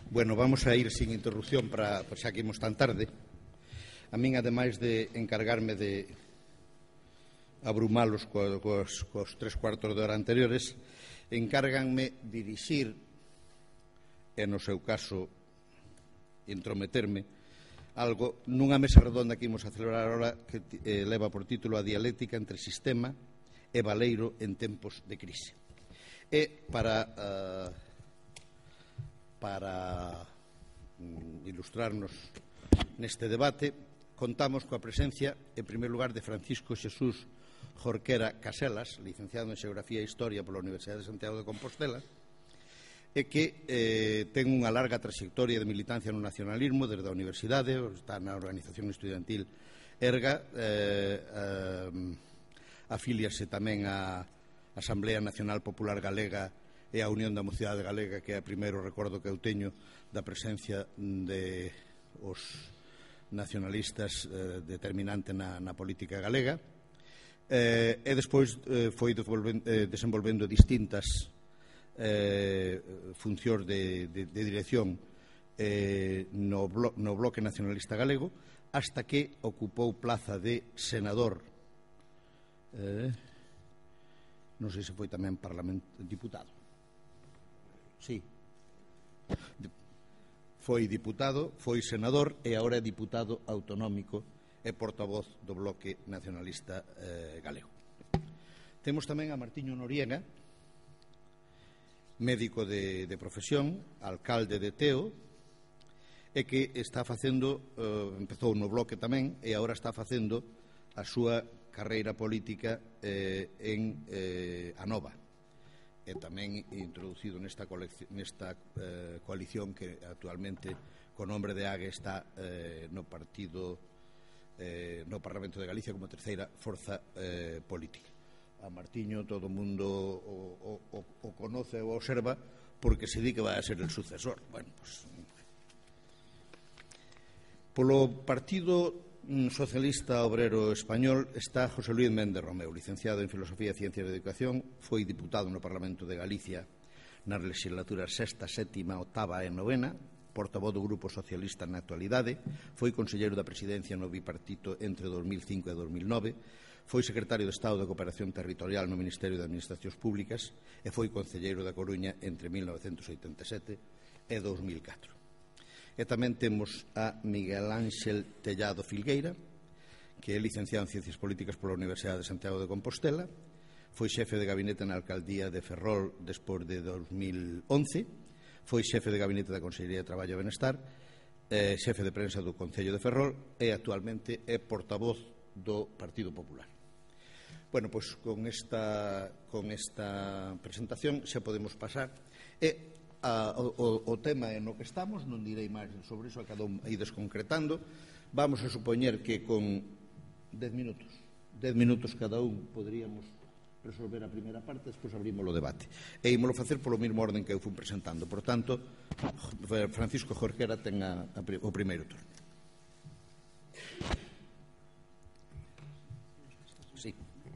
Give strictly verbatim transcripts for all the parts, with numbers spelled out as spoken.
Bueno, vamos a ir sin interrupción para, para xa que imos tan tarde. A min, ademais de encargarme de abrumalos co, cos, cos tres cuartos de hora anteriores, encárganme dirixir, e no seu caso intrometerme, algo nunha mesa redonda que imos a celebrar ahora que eh, leva por título A dialéctica entre sistema e baleiro en tempos de crise. E para... Uh, para mm, ilustrarnos neste debate, contamos coa presencia, en primer lugar, de Francisco Xesús Jorquera Caselas, licenciado en Xeografía e Historia pola Universidade de Santiago de Compostela, e que eh, ten unha larga trayectoria de militancia no nacionalismo desde a universidade, está na organización estudiantil ERGA, eh, eh, afíliase tamén á Asamblea Nacional Popular Galega e a Unión da Mocidade Galega, que é o primeiro recordo que eu teño da presencia de os nacionalistas eh, determinante na, na política galega, eh, e despois eh, foi eh, desenvolvendo distintas eh, funcións de, de, de dirección eh, no, blo, no bloque nacionalista galego, hasta que ocupou plaza de senador, eh, non sei se foi tamén parlamento, diputado. Sí, foi diputado, foi senador e agora é diputado autonómico e portavoz do bloque nacionalista eh, galego. Temos tamén a Martiño Noriega, médico de, de profesión, alcalde de Teo, e que está facendo, eh, empezou no bloque tamén, e agora está facendo a súa carreira política eh, en eh, Anova, e tamén introducido nesta, nesta eh, coalición que actualmente co nombre de Ague está eh, no partido eh, no Parlamento de Galicia como terceira forza eh, política. A Martiño todo o mundo o, o, o conoce ou observa porque se di que vai a ser el sucesor. Bueno, pues, polo Partido Socialista Obrero Español está José Luis Méndez Romeu, licenciado en Filosofía, Ciencias e Educación, foi diputado no Parlamento de Galicia nas legislaturas sexta, sétima, octava e novena, portavoz do Grupo Socialista na actualidade, foi conselleiro da Presidencia no bipartito entre dos mil cinco e dos mil nove, foi secretario de Estado de Cooperación Territorial no Ministerio de Administracións Públicas e foi concelleiro da Coruña entre mil novecentos oitenta e sete e dos mil catro. E tamén temos a Miguel Ángel Tellado Filgueira, que é licenciado en Ciencias Políticas pola Universidade de Santiago de Compostela, foi xefe de gabinete na alcaldía de Ferrol despois de dos mil once, foi xefe de gabinete da Consellería de Traballo e Benestar, eh, xefe de prensa do Concello de Ferrol e actualmente é portavoz do Partido Popular. Bueno, pois con esta, con esta presentación xa podemos pasar e A, o, o tema en no que estamos, non direi máis sobre iso, a cada un ides concretando. Vamos a supoñer que con dez minutos dez minutos cada un poderíamos resolver a primeira parte, despois abrimos o debate e ímolo facer polo mesmo orden que eu fui presentando. Por tanto, Francisco Jorquera ten a, a, o primeiro turno. Sí.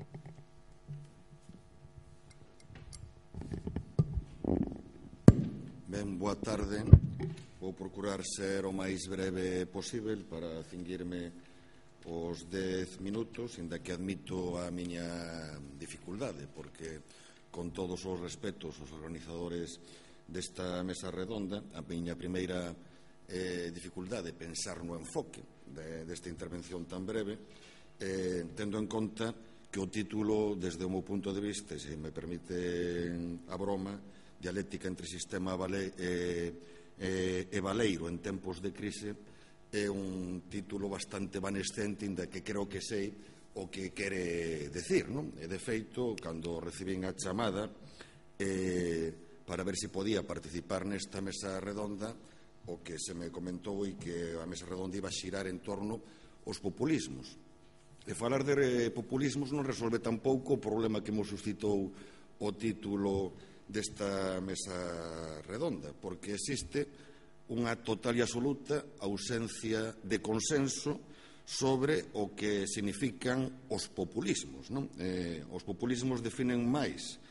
Ben, boa tarde. Vou procurar ser o máis breve posible para cinguirme os dez minutos, inda que admito a miña dificultade, porque, con todos os respetos aos organizadores desta mesa redonda, a miña primeira eh, dificultade é pensar no enfoque de, desta intervención tan breve, eh, tendo en conta que o título, desde o meu punto de vista, se me permite a broma, dialéctica entre sistema e, e, e baleiro en tempos de crise, é un título bastante vanescente, inda que creo que sei o que quere decir, non? E de feito, cando recibín a chamada eh, para ver se podía participar nesta mesa redonda, o que se me comentou e que a mesa redonda iba a xirar en torno aos populismos. E falar de populismos non resolve tampouco o problema que mo suscitou o título desta mesa redonda, porque existe unha total e absoluta ausencia de consenso sobre o que significan os populismos, non? Eh, os populismos definen máis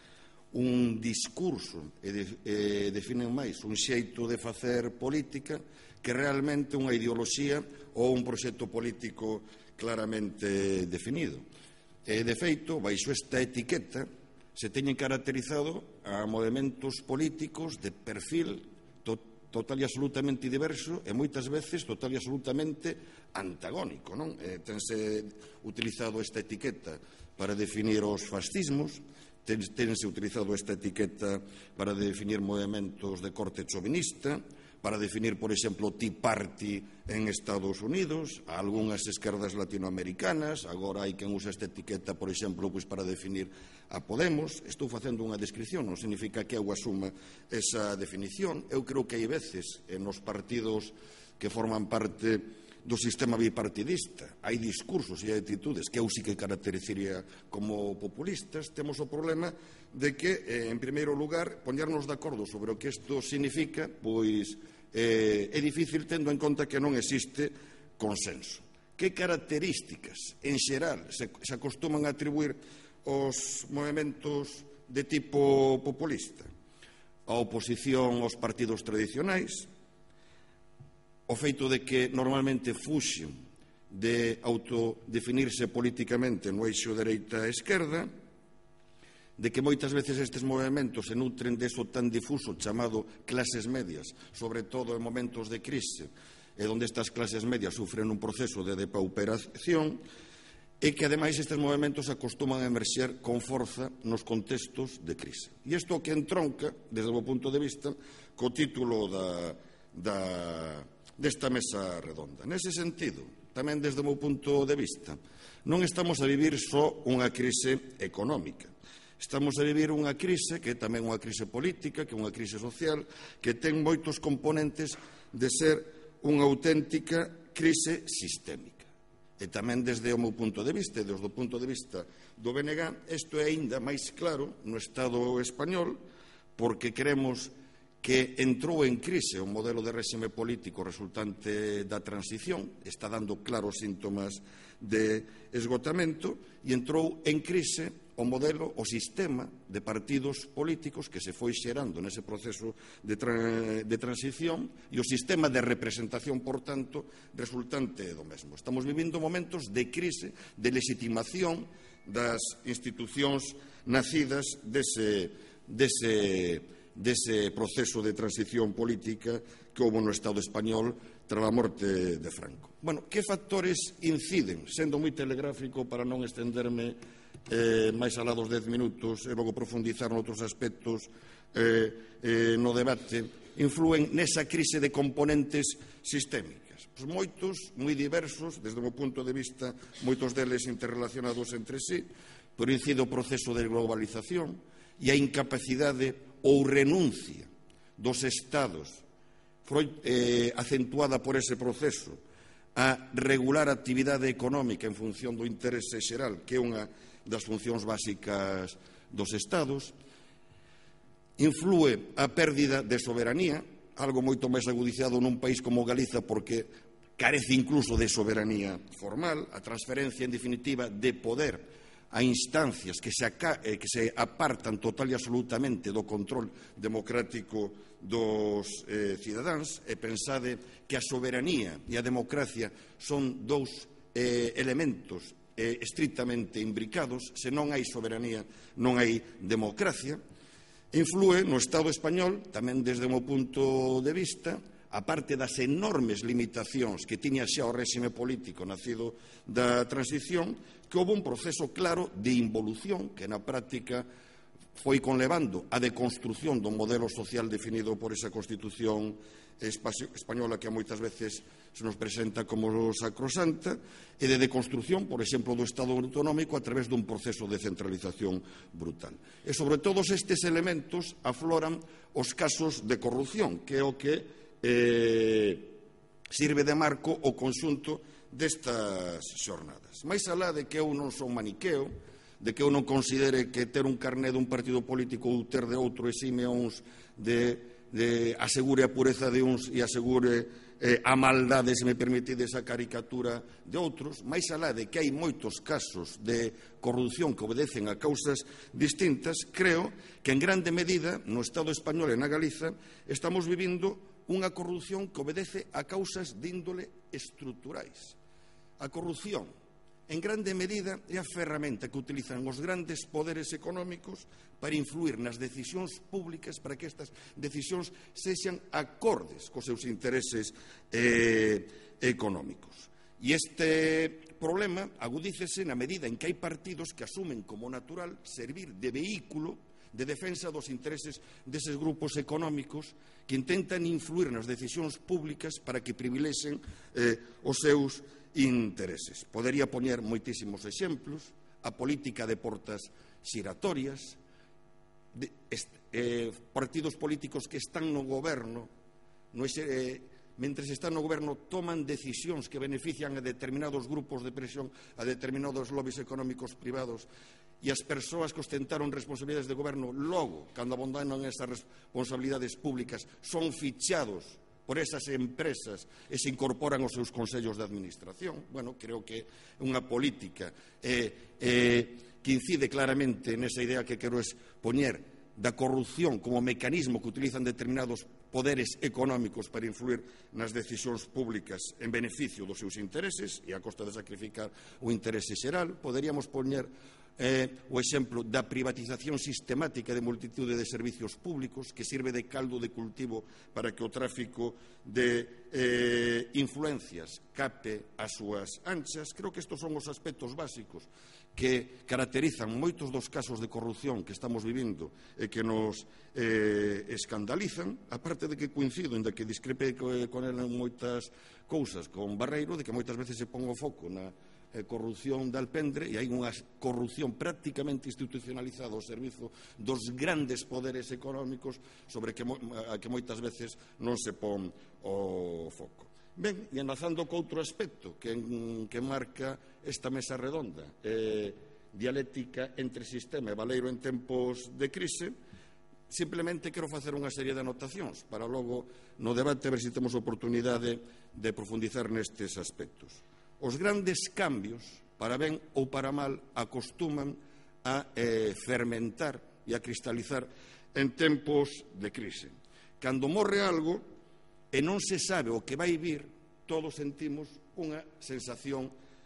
un discurso e, de, e definen máis un xeito de facer política que realmente unha ideoloxía ou un proxecto político claramente definido. E, de feito, baixo esta etiqueta se teñen caracterizado a movementos políticos de perfil to total e absolutamente diverso e moitas veces total e absolutamente antagónico, non? Eh, tense utilizado esta etiqueta para definir os fascismos, tense utilizado esta etiqueta para definir movementos de corte chauvinista, para definir, por exemplo, Tea Party en Estados Unidos, a algunhas esquerdas latinoamericanas, agora hai quen usa esta etiqueta, por exemplo, pois para definir a Podemos. Estou facendo unha descripción, non significa que eu asuma esa definición. Eu creo que hai veces nos partidos que forman parte do sistema bipartidista hai discursos e actitudes que eu sí que caracterizaría como populistas. Temos o problema de que, eh, en primeiro lugar, poñernos de acordo sobre o que isto significa, pois eh, é difícil tendo en conta que non existe consenso. Que características, en xeral, se, se acostuman a atribuir aos movementos de tipo populista? A oposición aos partidos tradicionais, o feito de que normalmente fuxen de autodefinirse políticamente no eixo dereita-esquerda, de que moitas veces estes movementos se nutren deso tan difuso chamado clases medias, sobre todo en momentos de crise, e onde estas clases medias sufren un proceso de depauperación, e que ademais estes movementos acostuman a emerxer con forza nos contextos de crise. E isto que entronca, desde o meu punto de vista, co título da, da desta mesa redonda. Nese sentido, tamén desde o meu punto de vista, non estamos a vivir só unha crise económica. Estamos a vivir unha crise que é tamén unha crise política, que é unha crise social, que ten moitos componentes de ser unha auténtica crise sistémica. E tamén desde o meu punto de vista, e desde o punto de vista do B N G, isto é aínda máis claro no Estado español, porque creemos que entrou en crise o modelo de réxime político resultante da transición, está dando claros síntomas de esgotamento, e entrou en crise o modelo, o sistema de partidos políticos que se foi xerando nese proceso de, tra de transición e o sistema de representación, por tanto, resultante do mesmo. Estamos vivindo momentos de crise, de legitimación das institucións nacidas dese, dese dese proceso de transición política que houve no Estado español tras a morte de Franco. Bueno, que factores inciden, sendo moi telegráfico para non estenderme eh, máis alá dos dez minutos e logo profundizar noutros aspectos eh, eh, no debate, influen nesa crise de componentes sistémicas? Pois moitos, moi diversos, desde o meu punto de vista, moitos deles interrelacionados entre sí, pero incide o proceso de globalización e a incapacidade ou renuncia dos Estados eh, acentuada por ese proceso a regular a actividade económica en función do interese xeral, que é unha das funcións básicas dos Estados. Influe a pérdida de soberanía, algo moito máis agudizado nun país como Galiza, porque carece incluso de soberanía formal, a transferencia, en definitiva, de poder a instancias que se, aca eh, que se apartan total e absolutamente do control democrático dos eh, cidadáns, e pensade que a soberanía e a democracia son dous eh, elementos eh, estrictamente imbricados. Se non hai soberanía, non hai democracia. Influe no Estado español, tamén desde o meu punto de vista, a parte das enormes limitacións que tiña xa o réxime político nacido da transición, que houve un proceso claro de involución que na práctica foi conlevando a deconstrución do modelo social definido por esa Constitución española que a moitas veces se nos presenta como sacrosanta, e de deconstrución, por exemplo, do Estado autonómico a través dun proceso de centralización brutal. E sobre todos estes elementos afloran os casos de corrupción, que é o que Eh, sirve de marco o conxunto destas xornadas. Mais alá de que eu non son maniqueo, de que eu non considere que ter un carné dun partido político ou ter de outro exime a uns de de asegure a pureza de uns e asegure eh, a maldade, se me permitide esa caricatura, de outros, máis alá de que hai moitos casos de corrupción que obedecen a causas distintas, creo que en grande medida no Estado español e na Galiza estamos vivindo unha corrupción que obedece a causas de índole estruturais. A corrupción, en grande medida, é a ferramenta que utilizan os grandes poderes económicos para influir nas decisións públicas, para que estas decisións sexan acordes cos seus intereses eh, económicos. E este problema agudícese na medida en que hai partidos que asumen como natural servir de vehículo de defensa dos intereses deses grupos económicos que intentan influir nas decisións públicas para que privilexen eh, os seus intereses. Podería poñer moitísimos exemplos, a política de portas xiratorias, de, est, eh, partidos políticos que están no goberno, no ese, eh, mentre están no goberno toman decisións que benefician a determinados grupos de presión, a determinados lobbies económicos privados, e as persoas que ostentaron responsabilidades de goberno logo, cando abandonan esas responsabilidades públicas, son fichados por esas empresas e se incorporan aos seus consellos de administración. Bueno, creo que é unha política eh, eh, que incide claramente nesa idea que quero expoñer da corrupción como mecanismo que utilizan determinados poderes económicos para influir nas decisións públicas en beneficio dos seus intereses e a costa de sacrificar o interese xeral. Poderíamos poñer Eh, o exemplo da privatización sistemática de multitude de servicios públicos que sirve de caldo de cultivo para que o tráfico de eh, influencias cape as súas anchas. Creo que estes son os aspectos básicos que caracterizan moitos dos casos de corrupción que estamos vivindo e que nos eh, escandalizan, aparte de que coincido en de que discrepe con ele en moitas cousas con Barreiro, de que moitas veces se pon o foco na Eh, corrupción de alpendre e hai unha corrupción prácticamente institucionalizada ao servizo dos grandes poderes económicos sobre que, a que moitas veces non se pon o foco. Ben, e enlazando co outro aspecto que, que marca esta mesa redonda, eh, dialéctica entre sistema e baleiro en tempos de crise, simplemente quero facer unha serie de anotacións para logo no debate ver se temos oportunidade de profundizar nestes aspectos. Os grandes cambios, para ben ou para mal, acostuman a eh, fermentar e a cristalizar en tempos de crise. Cando morre algo e non se sabe o que vai vir, todos sentimos unha sensación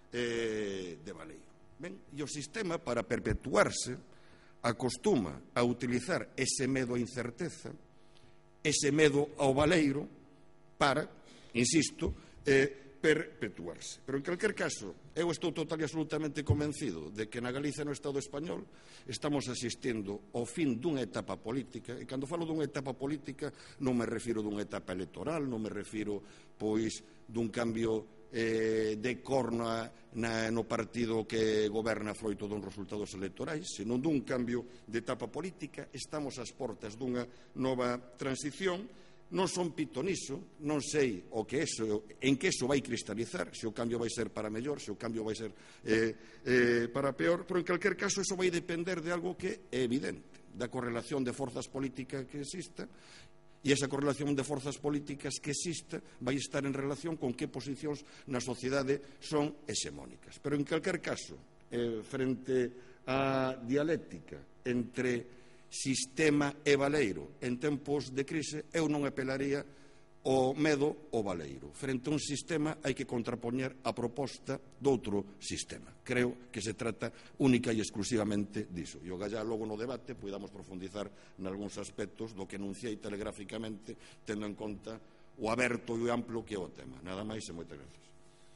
eh, de baleiro. Ben, e o sistema, para perpetuarse, acostuma a utilizar ese medo a incerteza, ese medo ao baleiro, para, insisto, eh, perpetuarse. Pero, en calquer caso, eu estou total e absolutamente convencido de que na Galiza e no Estado español estamos asistindo ao fin dunha etapa política, e cando falo dunha etapa política non me refiro dunha etapa electoral, non me refiro, pois, dun cambio eh, de cor na, na, no partido que goberna froito dun resultados electorais, senón dun cambio de etapa política. Estamos ás portas dunha nova transición. Non son pitoniso, non sei o que eso, en que eso vai cristalizar, se o cambio vai ser para mellor, se o cambio vai ser eh, eh, para peor, pero en calquer caso eso vai depender de algo que é evidente, da correlación de forzas políticas que exista, e esa correlación de forzas políticas que exista vai estar en relación con que posicións na sociedade son hexemónicas. Pero en calquer caso, eh, frente á dialéctica entre sistema e baleiro en tempos de crise, eu non apelaría o medo ao baleiro. Frente a un sistema hai que contrapoñer a proposta doutro sistema. Creo que se trata única e exclusivamente diso. E o gallá logo no debate podamos profundizar nalgúns aspectos do que enunciei telegráficamente, tendo en conta o aberto e o amplo que é o tema. Nada máis e moitas gracias.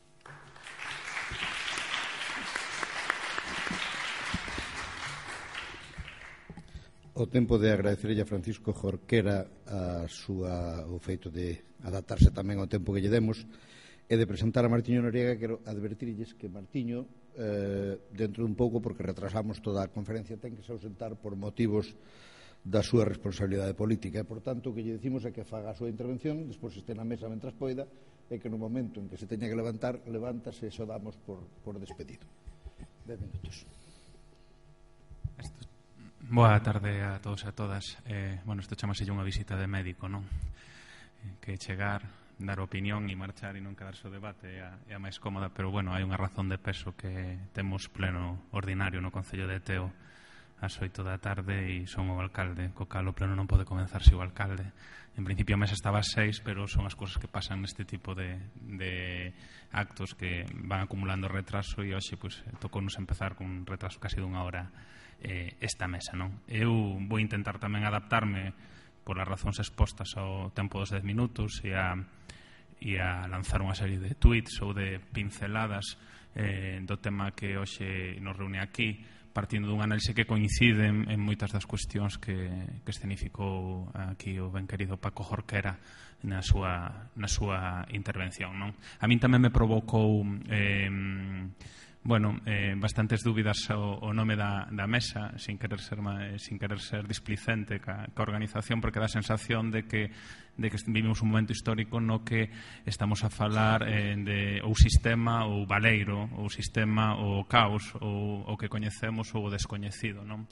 O tempo de agradecerlle a Francisco Jorquera a súa, o feito de adaptarse tamén ao tempo que lle demos e de presentar a Martiño Noriega. Quero advertirlles que Martiño, eh, dentro dun pouco, porque retrasamos toda a conferencia, ten que se ausentar por motivos da súa responsabilidade política e, por tanto, o que lle decimos é que faga a súa intervención, despois este na mesa mentras poida, e que no momento en que se teña que levantar, levántase e xo damos por, por despedido. Dez minutos. Estos Boa tarde a todos e a todas. Eh, bueno, isto chamaselle unha visita de médico, non? Eh, que chegar, dar opinión e marchar e non quedarse o debate é a, é a máis cómoda, pero bueno, hai unha razón de peso que temos pleno ordinario no Concello de Teo ás oito da tarde e son o alcalde, co cal o pleno non pode comenzar se o alcalde. En principio a mesa estaba ás seis, pero son as cousas que pasan neste tipo de, de actos que van acumulando retraso e hoxe pues, tocounos empezar con un retraso casi dunha hora eh, esta mesa, non? Eu vou intentar tamén adaptarme por as razóns expostas ao tempo dos dez minutos e a, e a lanzar unha serie de tweets ou de pinceladas eh, do tema que hoxe nos reúne aquí, partindo dun análise que coincide en, en moitas das cuestións que, que escenificou aquí o ben querido Paco Jorquera na súa, na súa intervención, non? A min tamén me provocou eh, bueno, eh, bastantes dúbidas o, o nome da, da mesa, sin querer ser sin querer ser displicente ca, ca organización, porque dá a sensación de que de que vivimos un momento histórico no que estamos a falar eh, de ou sistema ou baleiro, ou sistema ou caos, ou o que coñecemos ou o descoñecido, non?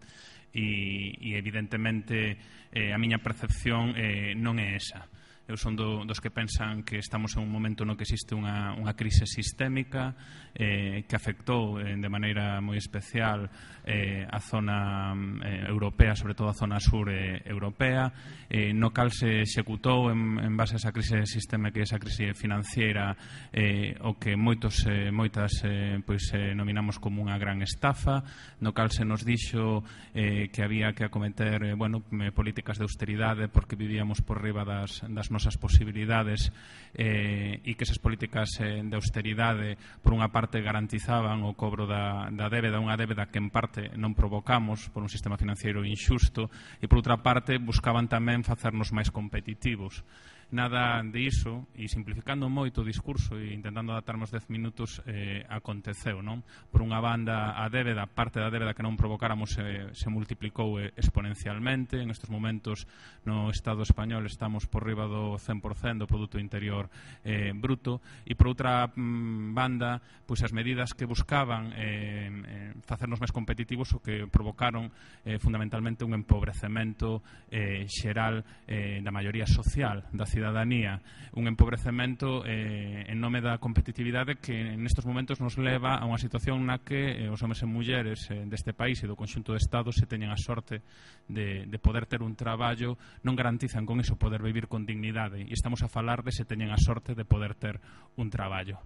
E, e evidentemente eh, a miña percepción eh, non é esa. Eu son do, dos que pensan que estamos en un momento no que existe unha, unha crise sistémica eh, que afectou eh, de maneira moi especial eh, a zona eh, europea, sobre todo a zona sur eh, europea, eh, no cal se executou en, en base a esa crise sistémica e esa crise financiera eh, o que moitos, eh, moitas eh, pois, eh, nominamos como unha gran estafa, no cal se nos dixo eh, que había que acometer eh, bueno, políticas de austeridade porque vivíamos por riba das, das nosas posibilidades eh, e que esas políticas eh, de austeridade por unha parte garantizaban o cobro da, da débeda, unha débeda que en parte non provocamos por un sistema financiero inxusto e por outra parte buscaban tamén facernos máis competitivos. Nada de iso, e simplificando moito o discurso e intentando adaptarmos dez minutos, eh, aconteceu, non? Por unha banda, a débeda, parte da débeda que non provocáramos eh, se multiplicou eh, exponencialmente. En estes momentos no Estado español estamos por riba do cen por cen do Produto Interior eh, Bruto, e por outra mm, banda, pois as medidas que buscaban eh, eh, facernos máis competitivos o que provocaron eh, fundamentalmente un empobrecemento eh, xeral eh, da maioría social da cidadanía, un empobrecemento eh, en nome da competitividade que en estes momentos nos leva a unha situación na que eh, os homes e mulleres eh, deste país e do conxunto de Estados se teñen a sorte de, de poder ter un traballo, non garantizan con iso poder vivir con dignidade, e estamos a falar de se teñen a sorte de poder ter un traballo.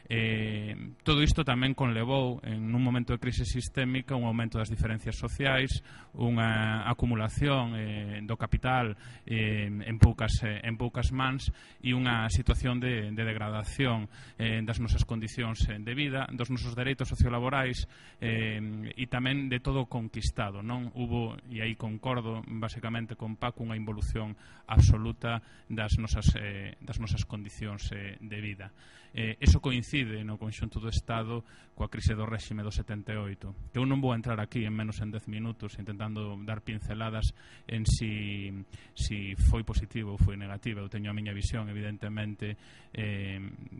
Eh, todo isto tamén conlevou en un momento de crise sistémica un aumento das diferencias sociais, unha acumulación eh, do capital eh, en, poucas, eh, en poucas mans e unha situación de, de degradación eh, das nosas condicións de vida, dos nosos dereitos sociolaborais eh, e tamén de todo conquistado, non? Hubo, e aí concordo basicamente con Paco, unha involución absoluta das nosas, eh, das nosas condicións eh, de vida. Eh, eso coincide no conxunto do Estado coa crise do réxime do setenta e oito, que eu non vou entrar aquí en menos en dez minutos intentando dar pinceladas en si, si foi positivo ou foi negativo. Eu teño a miña visión, evidentemente, eh,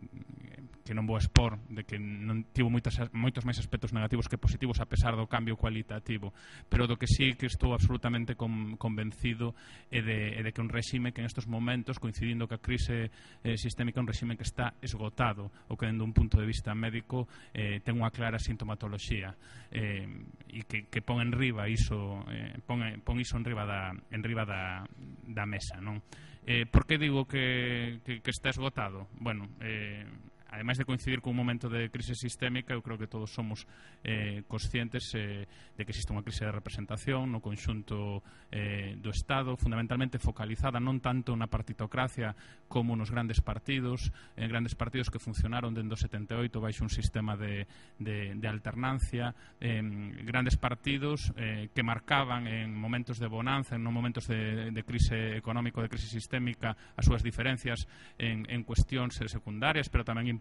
que non vou expor de que non tivo moitas, moitos máis aspectos negativos que positivos a pesar do cambio cualitativo, pero do que sí que estou absolutamente con, convencido é de, é de que un réxime que en estes momentos, coincidindo que a crise eh, sistémica é un réxime que está esgotado, ou que dende un punto de vista médico eh, ten unha clara sintomatoloxía eh, e que, que pon en riba iso, eh, pon, pon iso en riba da, en riba da, da mesa, non? Eh, por que digo que, que, que está esgotado? Bueno, eh, ademais de coincidir con un momento de crise sistémica, eu creo que todos somos eh, conscientes eh, de que existe unha crise de representación no conxunto eh, do Estado, fundamentalmente focalizada non tanto na partitocracia como nos grandes partidos, en grandes partidos que funcionaron dende o setenta e oito baixo un sistema de, de, de alternancia, eh, grandes partidos eh, que marcaban en momentos de bonanza, en non momentos de, de crise económico, de crise sistémica, as súas diferencias en, en cuestións secundarias, pero tamén importantes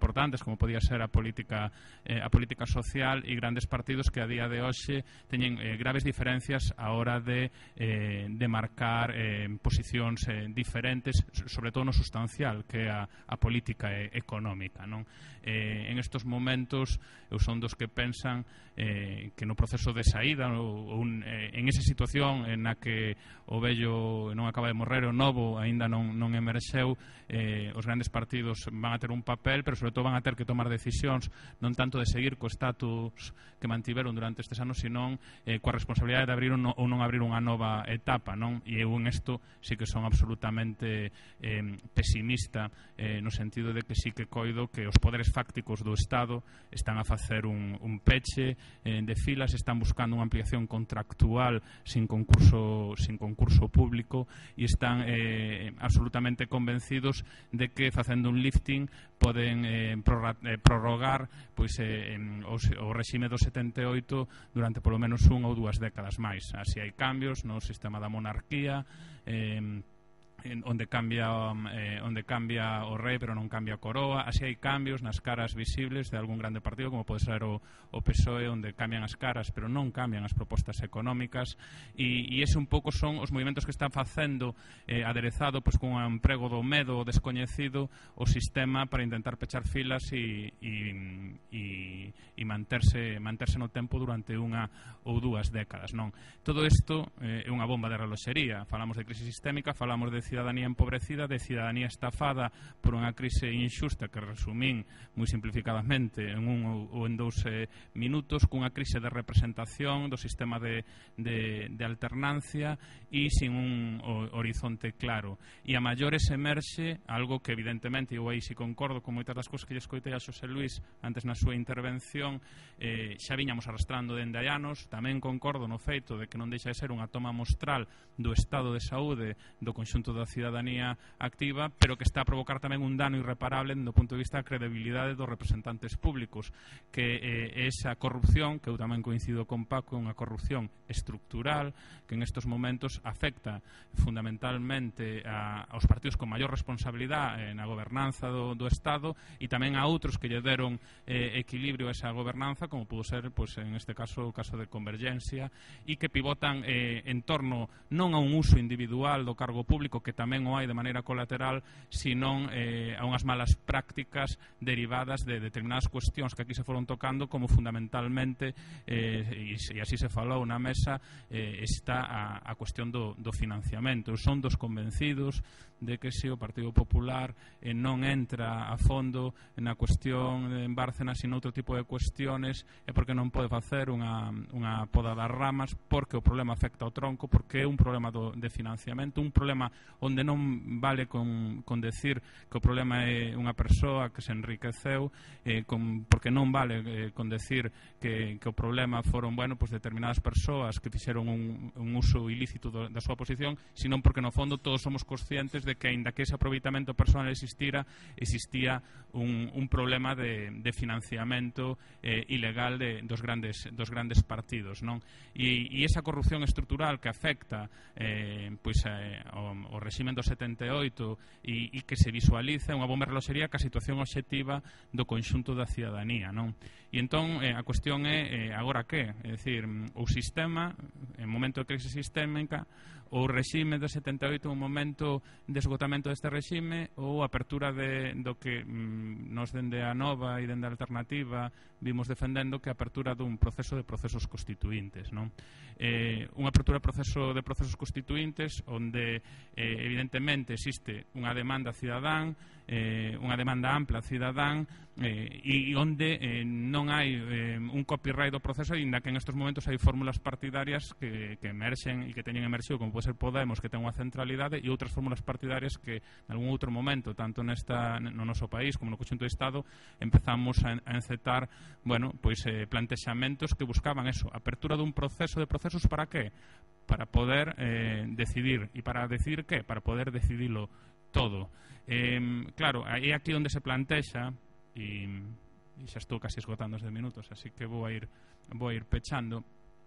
importantes, como podía ser a política eh, a política social, e grandes partidos que a día de hoxe teñen eh, graves diferencias a hora de, eh, de marcar eh, posicións eh, diferentes, sobre todo no sustancial, que é a, a política eh, económica, non? Eh, en estes momentos eu son dos que pensan eh, que no proceso de saída ou, un, eh, en esa situación en na que o vello non acaba de morrer, o novo aínda non, non emerxeu, eh, os grandes partidos van a ter un papel, pero sobre todo van a ter que tomar decisións non tanto de seguir co status que mantiveron durante estes anos, senón eh, coa responsabilidade de abrir un, ou non abrir unha nova etapa, non? E eu en isto sí que son absolutamente eh, pesimista eh, no sentido de que sí que coido que os poderes fácticos do Estado están a facer un, un peche eh, de filas, están buscando unha ampliación contractual sin concurso sin concurso público e están eh, absolutamente convencidos de que facendo un lifting poden eh, prorrogar pois, eh, en, o, o regime do setenta e oito durante polo menos unha ou dúas décadas máis. Así hai cambios no sistema da monarquía, eh, En onde cambia eh, onde cambia o rei pero non cambia a coroa, así hai cambios nas caras visibles de algún grande partido como pode ser o, o P S O E, onde cambian as caras pero non cambian as propostas económicas, e, e ese un pouco son os movimentos que están facendo eh, aderezado pois, con un emprego do medo o descoñecido o sistema para intentar pechar filas e, e, e, e manterse, manterse no tempo durante unha ou dúas décadas, non? Todo isto eh, é unha bomba de reloxería. Falamos de crise sistémica, falamos de cidadanía empobrecida, de cidadanía estafada por unha crise inxusta que resumín moi simplificadamente en un ou en dous eh, minutos, cunha crise de representación do sistema de, de, de alternancia e sin un o, horizonte claro. E a maiores emerxe algo que evidentemente, eu aí si concordo con moitas das cousas que lle escoitei a Xosé Luís antes na súa intervención, eh, xa viñamos arrastrando dende hai anos. Tamén concordo no feito de que non deixa de ser unha toma mostral do estado de saúde do conxunto da cidadanía activa, pero que está a provocar tamén un dano irreparable do punto de vista da credibilidade dos representantes públicos, que eh, esa corrupción, que eu tamén coincido con Paco, unha corrupción estructural que en estes momentos afecta fundamentalmente a, aos partidos con maior responsabilidade eh, na gobernanza do, do Estado, e tamén a outros que lle deron eh, equilibrio a esa gobernanza, como pudo ser, pues, en este caso, o caso de Convergencia, e que pivotan eh, en torno non a un uso individual do cargo público, que tamén o hai de maneira colateral, senón eh, a unhas malas prácticas derivadas de determinadas cuestións que aquí se foron tocando, como fundamentalmente, eh, e, e así se falou na mesa, eh, está a, a cuestión do, do financiamento. Son dos convencidos de que se o Partido Popular eh, non entra a fondo na cuestión en Bárcenas e noutro tipo de cuestiones, é porque non pode facer unha, unha poda das ramas, porque o problema afecta ao tronco, porque é un problema do, de financiamento, un problema onde non vale con, con decir que o problema é unha persoa que se enriqueceu, eh, con, porque non vale eh, con decir que, que o problema foron, bueno, pues determinadas persoas que fixeron un, un uso ilícito do, da súa posición, senón porque no fondo todos somos conscientes de que, aínda que ese aproveitamento personal existira, existía un, un problema de, de financiamento eh, ilegal de, dos, grandes, dos grandes partidos, non? E, e esa corrupción estrutural que afecta eh, pois, eh, o, o regime do setenta e oito e, e que se visualiza unha bomba de reloxería que a situación obxectiva do conxunto da cidadanía, non? E entón eh, a cuestión é eh, agora que? É dicir, o sistema en momento de crise sistémica, ou o regime do setenta e oito un momento de esgotamento deste regime, ou a apertura de, do que mm, nos dende a Nova e dende a Alternativa vimos defendendo, que a apertura dun proceso de procesos constituíntes, non? Eh, unha apertura de proceso de procesos constituíntes onde eh, evidentemente existe unha demanda cidadán, eh, unha demanda ampla cidadán, eh, e onde eh, non hai eh, un copyright do proceso, ainda que en estes momentos hai fórmulas partidarias que, que emerxen e que teñen emerxido, como pode ser Podemos, que ten unha centralidade, e outras fórmulas partidarias que en algún outro momento, tanto nesta, no noso país como no conxunto do Estado, empezamos a, a encetar, bueno, pois eh, plantexamentos que buscaban eso, apertura dun proceso de procesos para qué? Para poder eh, decidir, e para decidir que? Para poder decidilo todo. Eh, claro, é aquí onde se plantexa, e, e xa estou casi esgotando os dez minutos, así que vou a ir, vou a ir pechando.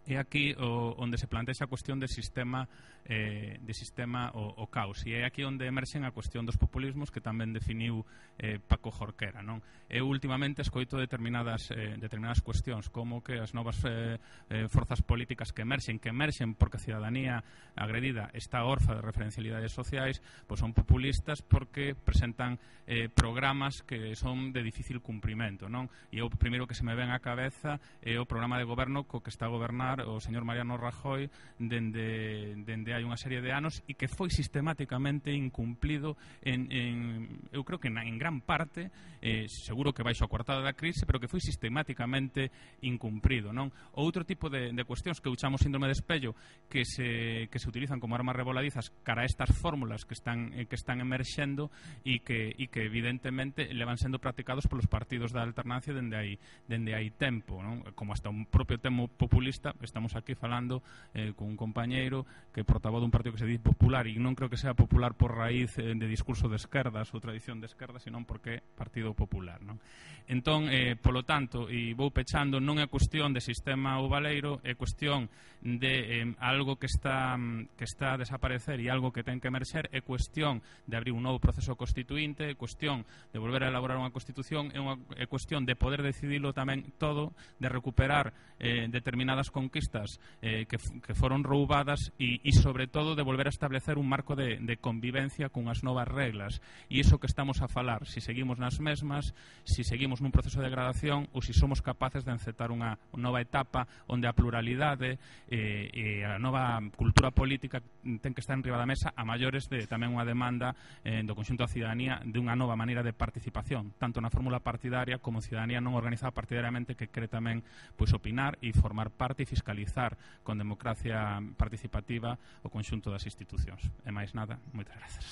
é aquí o, onde se plantea a cuestión de sistema eh, de sistema o, o caos, e é aquí onde emerxen a cuestión dos populismos que tamén definiu eh, Paco Jorquera, non? Eu últimamente escoito determinadas eh, determinadas cuestións, como que as novas eh, eh, forzas políticas que emerxen, que emerxen porque a cidadanía agredida está orfa de referencialidades sociais, pois son populistas porque presentan eh, programas que son de difícil cumprimento, non? E o primeiro que se me ven á cabeza é o programa de goberno co que está a gobernar o señor Mariano Rajoy dende, dende hai unha serie de anos e que foi sistemáticamente incumplido en, en eu creo que en, en gran parte eh, seguro que baixo a coartada da crise, pero que foi sistemáticamente incumprido, non? Outro tipo de, de cuestións que eu chamo síndrome de espello que se, que se utilizan como armas revoladizas cara a estas fórmulas que están, eh, que están emerxendo e que, e que evidentemente levan sendo practicados polos partidos da alternancia dende hai, dende hai tempo, non? Como hasta un propio temo populista. Estamos aquí falando eh, con un compañeiro que é portavoz dun partido que se di popular, e non creo que sea popular por raíz eh, de discurso de esquerdas ou tradición de esquerdas, senón porque é Partido Popular, non? Entón, eh, polo tanto, e vou pechando, non é cuestión de sistema ou baleiro, é cuestión de eh, algo que está que está a desaparecer e algo que ten que emerxer, é cuestión de abrir un novo proceso constituinte, é cuestión de volver a elaborar unha constitución, é, unha, é cuestión de poder decidilo tamén todo, de recuperar eh, determinadas conquistas eh, que, que foron roubadas e, e sobre todo de volver a establecer un marco de, de convivencia cunhas novas reglas, e iso que estamos a falar, si seguimos nas mesmas, si seguimos nun proceso de degradación ou si somos capaces de encetar unha nova etapa onde a pluralidade eh, e a nova cultura política ten que estar enriba da mesa a maiores de tamén unha demanda eh, do conxunto da cidadanía de unha nova maneira de participación, tanto na fórmula partidaria como cidadanía non organizada partidariamente que quere tamén pois opinar e formar parte e fiscalizar con democracia participativa o conxunto das institucións. E máis nada, moitas grazas.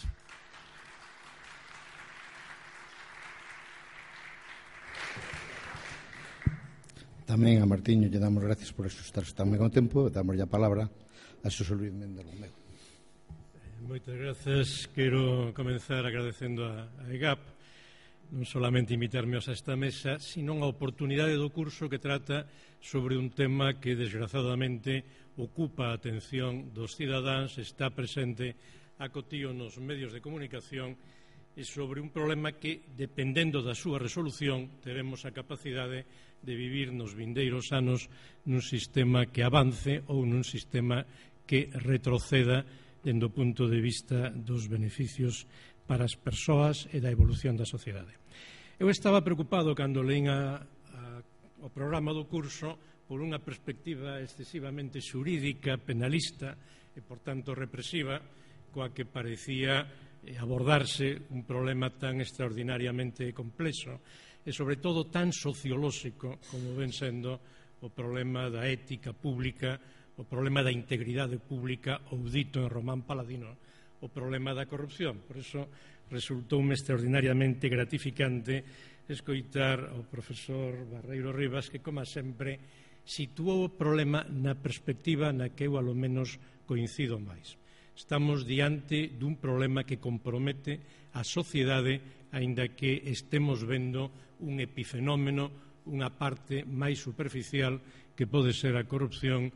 Tamén a Martiño lle damos gracias por asustarse tamén ao tempo, damos a palabra a Xosé Luís Méndez Romeu. Moitas grazas. Quero comenzar agradecendo a, a E G A P non solamente invitarme a esta mesa, sino a oportunidade do curso que trata sobre un tema que desgraciadamente ocupa a atención dos cidadáns, está presente acotío nos medios de comunicación e sobre un problema que, dependendo da súa resolución, teremos a capacidade de vivir nos vindeiros anos nun sistema que avance ou nun sistema que retroceda dende o punto de vista dos beneficios para as persoas e da evolución da sociedade. Eu estaba preocupado cando leín a, a, o programa do curso por unha perspectiva excesivamente xurídica, penalista e, por tanto, represiva, coa que parecía abordarse un problema tan extraordinariamente complexo e, sobre todo, tan sociolóxico como ven sendo o problema da ética pública, o problema da integridade pública, ou dito en Román Paladino, o problema da corrupción. Por iso resultoume extraordinariamente gratificante escoitar ao profesor Barreiro Rivas que, como sempre, situou o problema na perspectiva na que eu, alo menos, coincido máis. Estamos diante dun problema que compromete a sociedade, aínda que estemos vendo un epifenómeno, unha parte máis superficial que pode ser a corrupción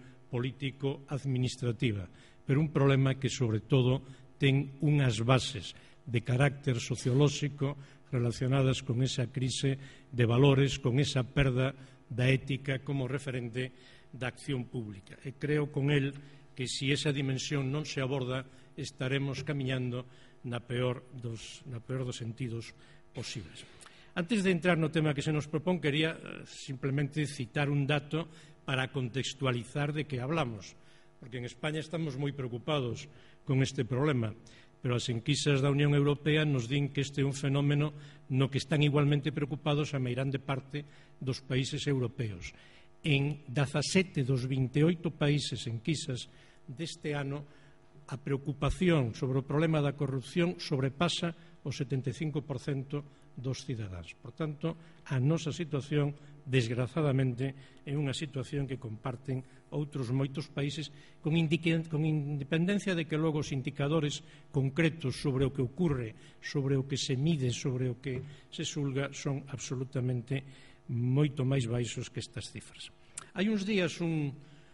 político-administrativa, pero un problema que, sobre todo, ten unhas bases de carácter sociolóxico relacionadas con esa crise de valores, con esa perda da ética como referente da acción pública. E creo con el que se esa dimensión non se aborda estaremos camiñando na peor dos, na peor dos sentidos posibles. Antes de entrar no tema que se nos propón, quería simplemente citar un dato para contextualizar de que hablamos, porque en España estamos moi preocupados con este problema, pero as enquisas da Unión Europea nos din que este é un fenómeno no que están igualmente preocupados a meirande parte dos países europeos. En dezasete dos vinte e oito países enquisas deste ano, a preocupación sobre o problema da corrupción sobrepasa o setenta e cinco por cento dos cidadáns. Por tanto, a nosa situación, desgrazadamente, é unha situación que comparten outros moitos países con, con independencia de que logo os indicadores concretos sobre o que ocurre, sobre o que se mide, sobre o que se xulga, son absolutamente moito máis baixos que estas cifras. Hai uns días un,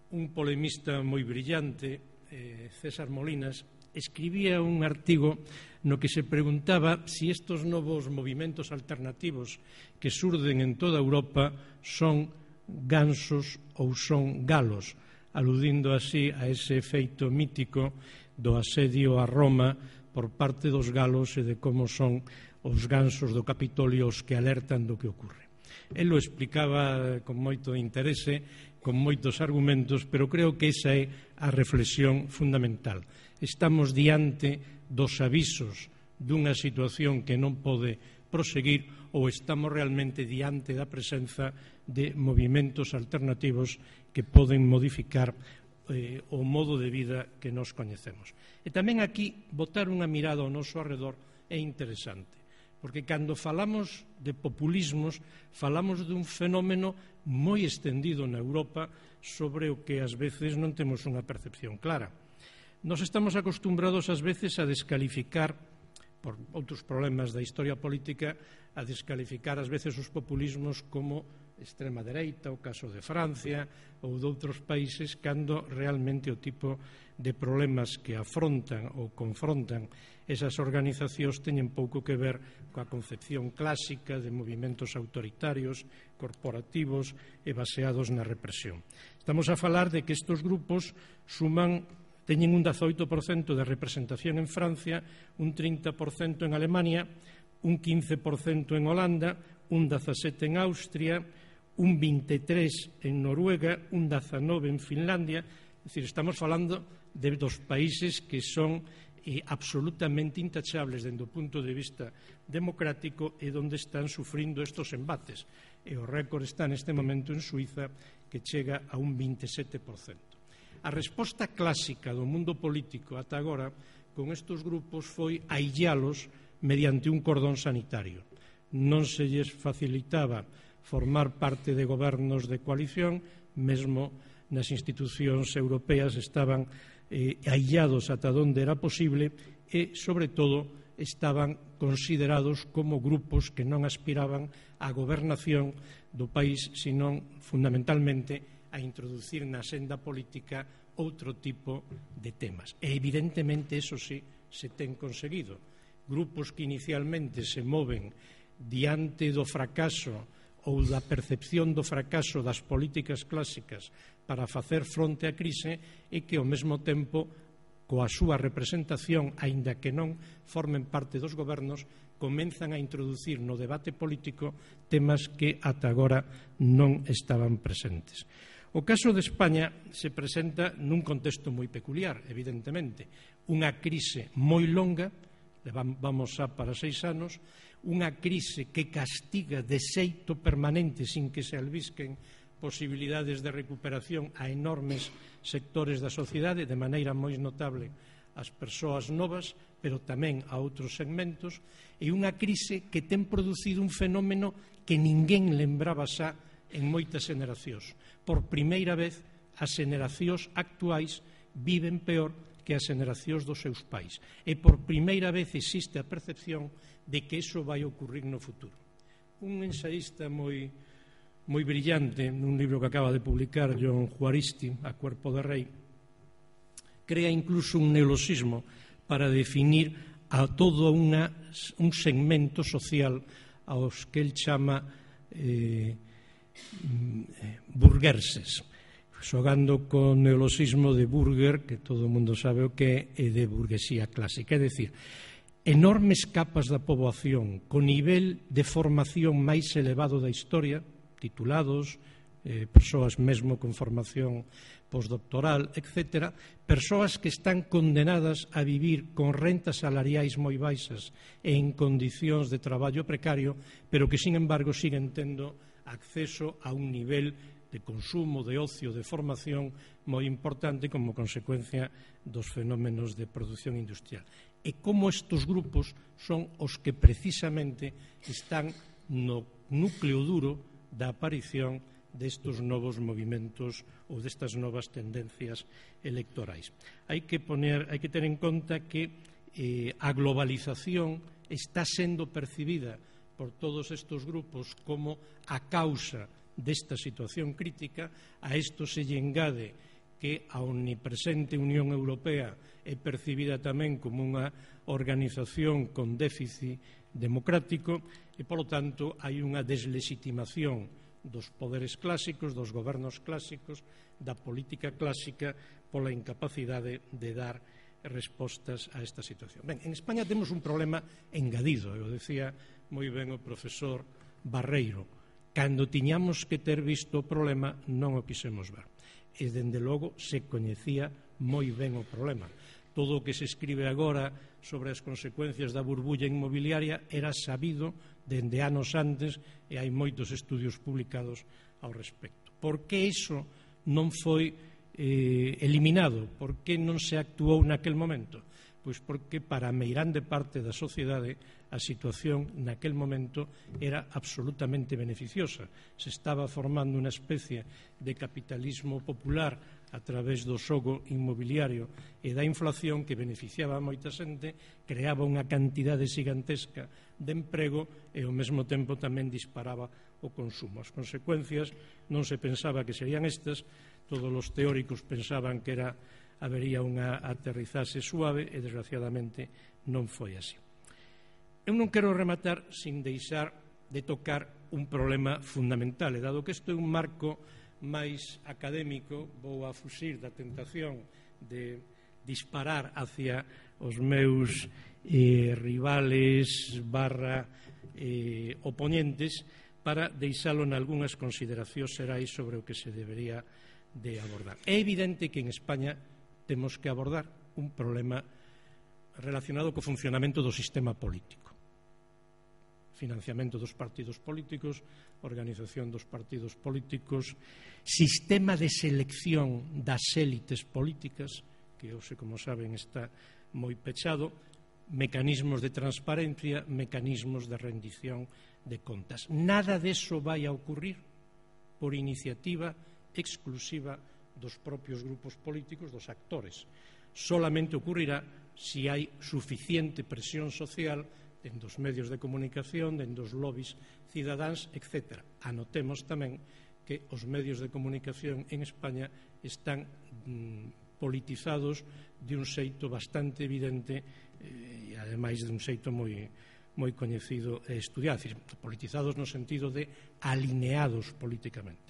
un polemista moi brillante, eh, César Molinas, escribía un artigo no que se preguntaba si estos novos movimentos alternativos que surden en toda Europa son gansos ou son galos, aludindo así a ese efeito mítico do asedio a Roma por parte dos galos e de como son os gansos do Capitolio os que alertan do que ocorre. El lo explicaba con moito interese, con moitos argumentos, pero creo que esa é a reflexión fundamental. Estamos diante dos avisos dunha situación que non pode proseguir ou estamos realmente diante da presenza de movimentos alternativos que poden modificar eh, o modo de vida que nos coñecemos. E tamén aquí botar unha mirada ao noso arredor é interesante, porque cando falamos de populismos falamos dun fenómeno moi estendido na Europa sobre o que ás veces non temos unha percepción clara. Nos estamos acostumbrados ás veces a descalificar, por outros problemas da historia política, a descalificar ás veces os populismos como extrema dereita, o caso de Francia ou de outros países, cando realmente o tipo de problemas que afrontan ou confrontan esas organizacións teñen pouco que ver coa concepción clásica de movimentos autoritarios, corporativos e baseados na represión. Estamos a falar de que estes grupos suman teñen un dezaoito por cento de representación en Francia, un trinta por cento en Alemania, un quince por cento en Holanda, un dezasete por cento en Austria, un vinte e tres por cento en Noruega, un dezanove por cento en Finlandia. É dicir, estamos falando de dos países que son eh, absolutamente intachables dende o punto de vista democrático e onde están sufrindo estos embates. E o récord está neste momento en Suiza, que chega a un vinte e sete por cento. A resposta clásica do mundo político ata agora con estes grupos foi aillalos mediante un cordón sanitario. Non se lles facilitaba formar parte de gobernos de coalición, mesmo nas institucións europeas estaban eh, aillados ata onde era posible e, sobre todo, estaban considerados como grupos que non aspiraban á gobernación do país, senón fundamentalmente a introducir na senda política outro tipo de temas. E, evidentemente, eso sí, se ten conseguido. Grupos que inicialmente se moven diante do fracaso ou da percepción do fracaso das políticas clásicas para facer fronte á crise e que, ao mesmo tempo, coa súa representación, aínda que non formen parte dos gobernos, comenzan a introducir no debate político temas que ata agora non estaban presentes. O caso de España se presenta nun contexto moi peculiar, evidentemente. Unha crise moi longa, vamos a para seis anos, unha crise que castiga de xeito permanente sin que se albisquen posibilidades de recuperación a enormes sectores da sociedade, de maneira moi notable as persoas novas, pero tamén a outros segmentos, e unha crise que ten producido un fenómeno que ninguén lembraba xa en moitas xeracións. Por primeira vez, as xeracións actuais viven peor que as xeracións dos seus pais. E por primeira vez existe a percepción de que iso vai ocurrir no futuro. Un ensaísta moi, moi brillante, nun libro que acaba de publicar John Juaristi, A Cuerpo de Rei, crea incluso un neoloxismo para definir a todo una, un segmento social aos que el chama eh, burgueses, xogando con neoloxismo de burger, que todo o mundo sabe o que é, e de burguesía clásica. É dicir, enormes capas da poboación con nivel de formación máis elevado da historia, titulados, eh, persoas mesmo con formación postdoctoral, etcétera, persoas que están condenadas a vivir con rentas salariais moi baixas e en condicións de traballo precario, pero que, sin embargo, siguen tendo acceso a un nivel de consumo, de ocio, de formación moi importante como consecuencia dos fenómenos de produción industrial. E como estes grupos son os que precisamente están no núcleo duro da aparición destes novos movimentos ou destas novas tendencias electorais. Hai que poner, hai que ter en conta que eh, a globalización está sendo percibida por todos estes grupos como a causa desta situación crítica. A isto se lle engade que a omnipresente Unión Europea é percibida tamén como unha organización con déficit democrático e, polo tanto, hai unha deslegitimación dos poderes clásicos, dos gobernos clásicos, da política clásica pola incapacidade de dar respostas a esta situación. Ben, en España temos un problema engadido, eu decía moi ben o profesor Barreiro, cando tiñamos que ter visto o problema non o quisemos ver, e dende logo se coñecía moi ben o problema. Todo o que se escribe agora sobre as consecuencias da burbulla inmobiliaria era sabido dende anos antes e hai moitos estudios publicados ao respecto. Por que iso non foi eh, eliminado? Por que non se actuou naquel momento? Pois porque para a meirande parte da sociedade a situación naquel momento era absolutamente beneficiosa. Se estaba formando unha especie de capitalismo popular a través do xogo inmobiliario e da inflación que beneficiaba a moita xente, creaba unha cantidade gigantesca de emprego e ao mesmo tempo tamén disparaba o consumo. As consecuencias non se pensaba que serían estas, todos os teóricos pensaban que era habería unha aterrizaxe suave e desgraciadamente non foi así. Eu non quero rematar sin deixar de tocar un problema fundamental, e dado que isto é un marco máis académico, vou a fuxir da tentación de disparar hacia os meus eh, rivales barra eh, oponentes para deixalo en algunhas consideracións xerais sobre o que se debería de abordar. É evidente que en España temos que abordar un problema relacionado co funcionamento do sistema político. Financiamento dos partidos políticos, organización dos partidos políticos, sistema de selección das élites políticas, que hoxe, como saben, está moi pechado, mecanismos de transparencia, mecanismos de rendición de contas. Nada deso vai a ocurrir por iniciativa exclusiva dos propios grupos políticos, dos actores. Solamente ocurrirá se hai suficiente presión social dende os medios de comunicación, dende os lobbies cidadáns, etcétera. Anotemos tamén que os medios de comunicación en España están mm, politizados de un xeito bastante evidente eh, e ademais de un xeito moi, moi coñecido e estudiado, decir, politizados no sentido de alineados políticamente.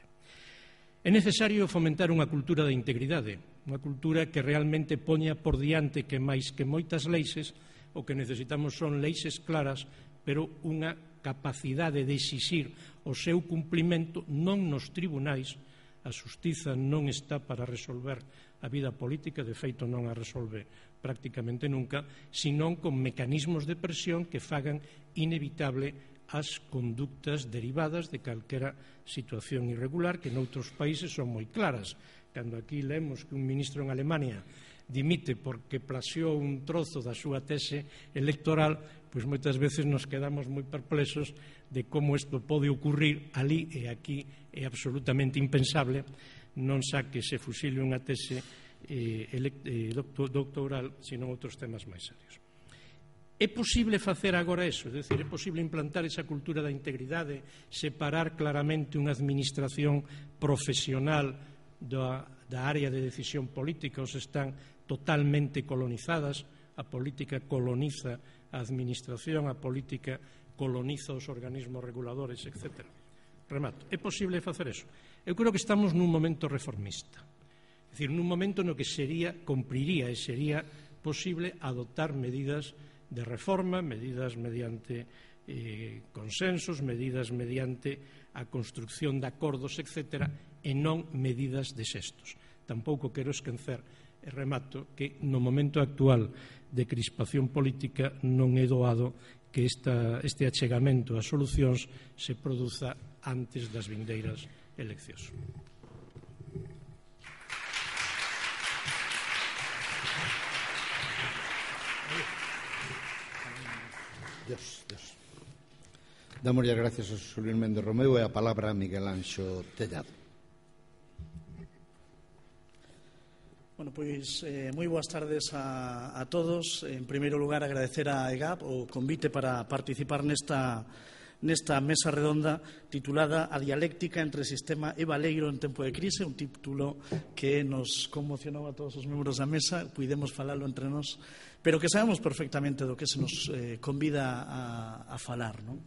É necesario fomentar unha cultura de integridade, unha cultura que realmente poña por diante que máis que moitas leixes o que necesitamos son leixes claras, pero unha capacidade de exixir o seu cumplimento non nos tribunais. A xustiza non está para resolver a vida política, de feito non a resolve prácticamente nunca, senón con mecanismos de presión que fagan inevitable as conductas derivadas de calquera situación irregular que noutros países son moi claras. Cando aquí lemos que un ministro en Alemania dimite porque plaxeou un trozo da súa tese electoral, pois moitas veces nos quedamos moi perplexos de como isto pode ocurrir ali e aquí é absolutamente impensable, non xa que se fusile unha tese eh, eh, doctoral, sino outros temas máis serios. É posible facer agora eso, é dicir, é posible implantar esa cultura da integridade, separar claramente unha administración profesional da, da área de decisión política, os están totalmente colonizadas, a política coloniza a administración, a política coloniza os organismos reguladores, etcétera. Remato, é posible facer eso. Eu creo que estamos nun momento reformista, é dicir, nun momento no que sería, cumpriría e sería posible adoptar medidas de reforma, medidas mediante eh, consensos, medidas mediante a construcción de acordos, etcétera, e non medidas de xestos. Tampouco quero esquecer, e remato, que no momento actual de crispación política non é doado que esta, este achegamento a solucións se produza antes das vindeiras eleccións. Dios, Dios. Damos as gracias a Xosé Luís Méndez Romeu e a palabra a Miguel Anxo Tellado. Bueno, pois, eh, moi boas tardes a, a todos. En primeiro lugar, agradecer a EGAP o convite para participar nesta nesta mesa redonda titulada A dialéctica entre sistema e baleiro en tempo de crise, un título que nos conmocionou a todos os membros da mesa, puidemos falalo entre nós, pero que sabemos perfectamente do que se nos eh, convida a, a falar, non?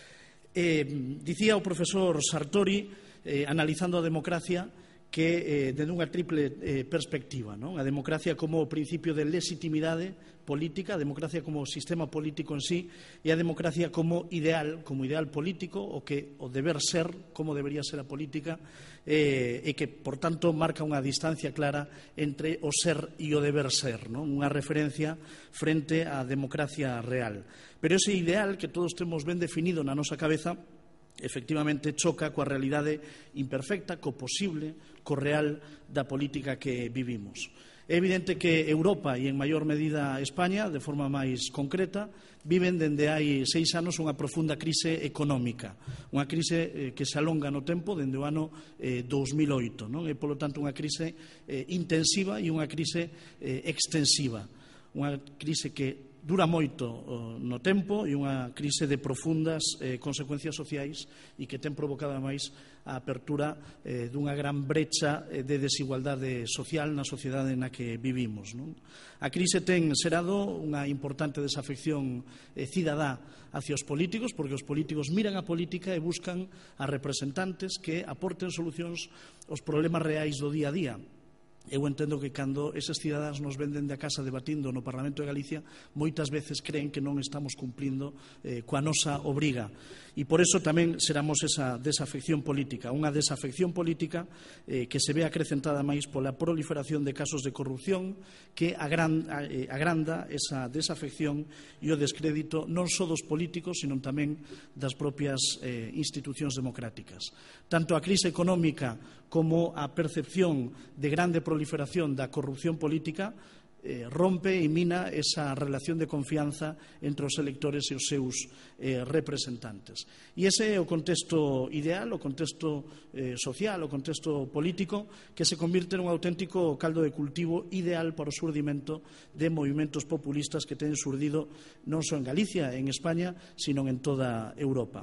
Eh, dicía o profesor Sartori, eh, analizando a democracia, que eh, dende unha triple eh, perspectiva, non? A democracia como o principio de legitimidade política, a democracia como sistema político en sí, e a democracia como ideal, como ideal político, o que o deber ser, como debería ser a política, eh, e que, por tanto, marca unha distancia clara entre o ser e o deber ser, non? Unha referencia frente á democracia real. Pero ese ideal que todos temos ben definido na nosa cabeza, efectivamente choca coa realidade imperfecta, co posible, co real da política que vivimos. É evidente que Europa e en maior medida España, de forma máis concreta, viven dende hai seis anos unha profunda crise económica, unha crise que se alonga no tempo dende o ano dous mil oito, non? É, polo tanto, unha crise intensiva e unha crise extensiva, unha crise que dura moito no tempo e unha crise de profundas eh, consecuencias sociais e que ten provocado máis a apertura eh, dunha gran brecha eh, de desigualdade social na sociedade na que vivimos, non? A crise ten xerado unha importante desafección eh, cidadá hacia os políticos, porque os políticos miran a política e buscan a representantes que aporten solucións aos problemas reais do día a día. Eu entendo que cando eses cidadáns nos venden de a casa debatindo no Parlamento de Galicia, moitas veces creen que non estamos cumplindo eh, coa nosa obriga. E por eso tamén seramos esa desafección política, unha desafección política eh, que se ve acrecentada máis pola proliferación de casos de corrupción que agranda, eh, agranda esa desafección e o descrédito non só dos políticos, sino tamén das propias eh, institucións democráticas. Tanto a crise económica como a percepción de grande proliferación da corrupción política eh, rompe e mina esa relación de confianza entre os electores e os seus eh, representantes. E ese é o contexto ideal, o contexto eh, social, o contexto político que se convirte nun auténtico caldo de cultivo ideal para o surdimento de movimentos populistas que teñen surdido non só en Galicia, en España, sino en toda Europa.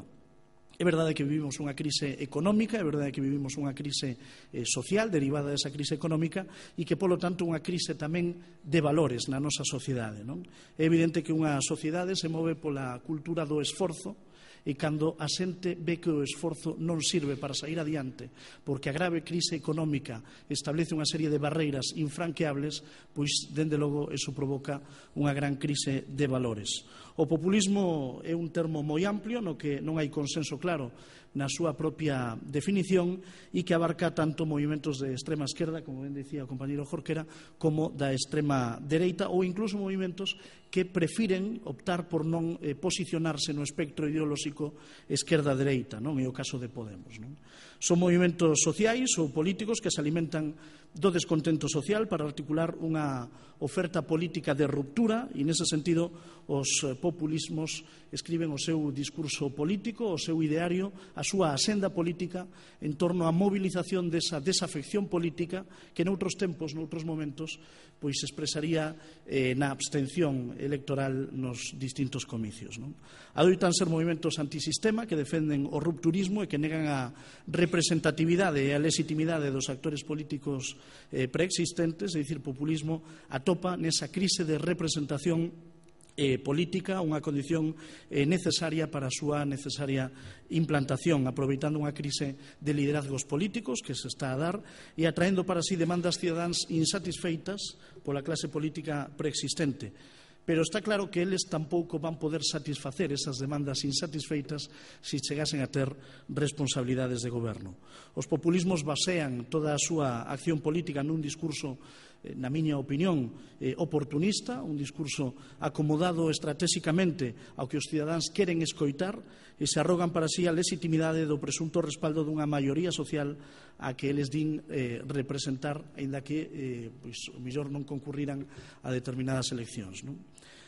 É verdade que vivimos unha crise económica, é verdade que vivimos unha crise eh, social derivada desa crise económica e que, polo tanto, unha crise tamén de valores na nosa sociedade, non? É evidente que unha sociedade se move pola cultura do esforzo e cando a xente ve que o esforzo non sirve para sair adiante porque a grave crise económica establece unha serie de barreiras infranqueables, pois, dende logo, eso provoca unha gran crise de valores. O populismo é un termo moi amplio no que non hai consenso claro na súa propia definición e que abarca tanto movimentos de extrema esquerda, como ben dicía o compañeiro Jorquera, como da extrema dereita ou incluso movimentos que prefiren optar por non eh, posicionarse no espectro ideolóxico esquerda-dereita, non é o caso de Podemos, non? Son movimentos sociais ou políticos que se alimentan do descontento social para articular unha oferta política de ruptura e, nese sentido, os populismos escriben o seu discurso político, o seu ideario, a súa asenda política en torno á movilización desa desafección política que noutros tempos, noutros momentos, pois se expresaría eh, na abstención electoral nos distintos comicios, non? Adoitan ser movimentos antisistema que defenden o rupturismo e que negan a representatividade e a legitimidade dos actores políticos eh, preexistentes, é dicir, populismo atopa nesa crise de representación eh, política unha condición eh, necesaria para a súa necesaria implantación, aproveitando unha crise de liderazgos políticos que se está a dar e atraendo para sí demandas cidadáns insatisfeitas pola clase política preexistente. Pero está claro que eles tampouco van poder satisfacer esas demandas insatisfeitas se chegasen a ter responsabilidades de goberno. Os populismos basean toda a súa acción política nun discurso, na miña opinión, eh, oportunista, un discurso acomodado estratégicamente ao que os cidadáns queren escoitar e se arrogan para sí a legitimidade do presunto respaldo dunha maioría social a que eles din eh, representar, aínda que eh, pois, o mellor non concurriran a determinadas eleccións, non?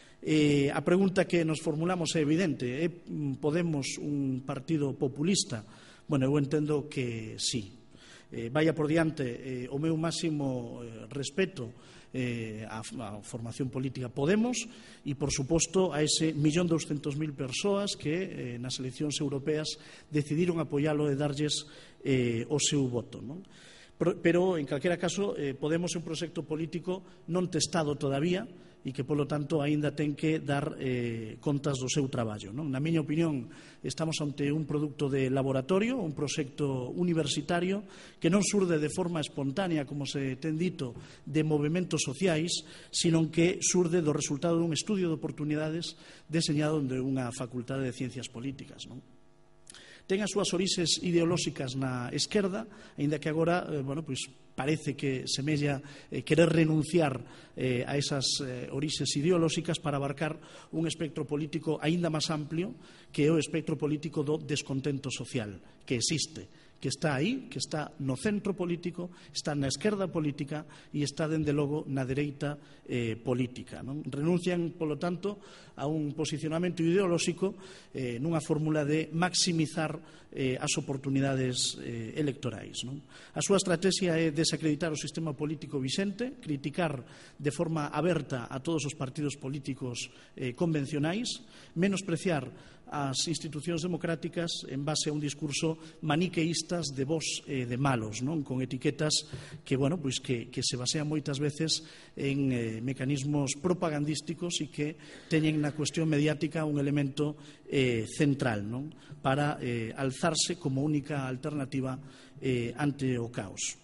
Eh, a pregunta que nos formulamos é evidente: é Podemos un partido populista? Bueno, eu entendo que sí. Eh, vaya por diante eh, o meu máximo eh, respeto eh, a, a formación política Podemos e, por suposto, a ese millón douscentos mil persoas que eh, nas eleccións europeas decidiron apoialo e darlles eh, o seu voto, non? Pero, en calquera caso, eh, Podemos é un proxecto político non testado todavía e que, polo tanto, aínda ten que dar eh, contas do seu traballo, non? Na miña opinión, estamos ante un produto de laboratorio, un proxecto universitario que non surde de forma espontánea, como se ten dito, de movementos sociais, sino que surde do resultado dun estudio de oportunidades deseñado de unha facultade de ciencias políticas, non? Ten as súas orixes ideolóxicas na esquerda, aínda que agora, eh, bueno, pois parece que semella eh, querer renunciar eh, a esas eh, orixes ideolóxicas para abarcar un espectro político aínda máis amplio, que é o espectro político do descontento social, que existe, que está aí, que está no centro político, está na esquerda política e está, dende logo, na dereita eh, política, non? Renuncian, polo tanto, a un posicionamento ideolóxico eh, nunha fórmula de maximizar eh, as oportunidades eh, electorais, non? A súa estrategia é desacreditar o sistema político vixente, criticar de forma aberta a todos os partidos políticos eh, convencionais, menospreciar as institucións democráticas en base a un discurso maniqueístas de bos e de malos, non? Con etiquetas que, bueno, pois que, que se basean moitas veces en eh, mecanismos propagandísticos e que teñen na cuestión mediática un elemento eh, central, non? Para eh, alzarse como única alternativa eh, ante o caos.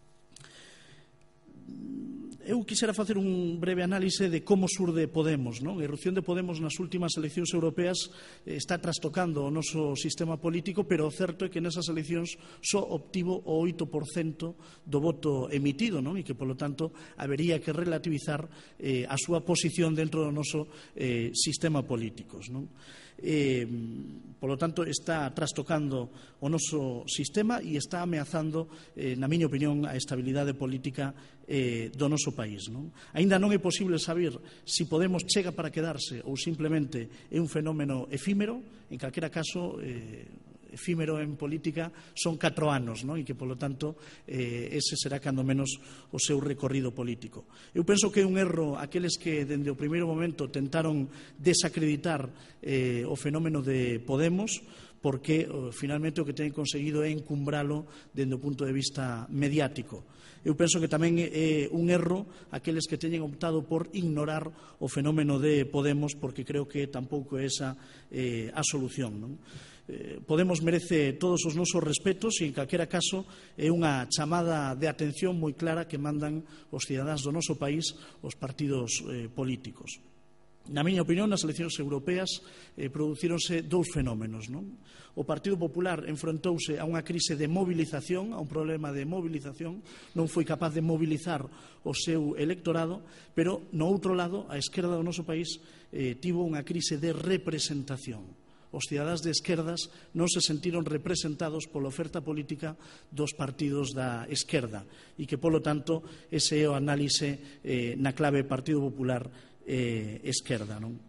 Eu quixera facer un breve análise de como surde Podemos, non? A irrupción de Podemos nas últimas eleccións europeas está trastocando o noso sistema político, pero o certo é que nesas eleccións só obtivo o oito por cento do voto emitido, non? E que, polo tanto, habería que relativizar eh, a súa posición dentro do noso eh, sistema político, non? Eh, polo tanto, está trastocando o noso sistema e está ameazando, eh, na miña opinión, a estabilidade política eh, do noso país, non? Aínda non é posible saber se Podemos chega para quedarse ou simplemente é un fenómeno efímero. En calquera caso, eh, efímero en política son catro anos, non? E que, polo tanto, eh, ese será cando menos o seu recorrido político. Eu penso que é un erro aqueles que dende o primeiro momento tentaron desacreditar eh, o fenómeno de Podemos, porque eh, finalmente o que teñen conseguido é encumbralo dende o punto de vista mediático. Eu penso que tamén é un erro aqueles que teñen optado por ignorar o fenómeno de Podemos, porque creo que tampouco é esa eh, a solución, non? Podemos merece todos os nosos respetos e, en calquera caso, é unha chamada de atención moi clara que mandan os cidadáns do noso país os partidos eh, políticos. Na miña opinión, nas eleccións europeas eh, producíronse dous fenómenos, non? O Partido Popular enfrontouse a unha crise de movilización, a un problema de movilización, non foi capaz de mobilizar o seu electorado, pero, no outro lado, a esquerda do noso país eh, tivo unha crise de representación. Os cidadáns de esquerdas non se sentiron representados pola oferta política dos partidos da esquerda e que, polo tanto, ese é o análise eh, na clave Partido Popular eh, esquerda, non?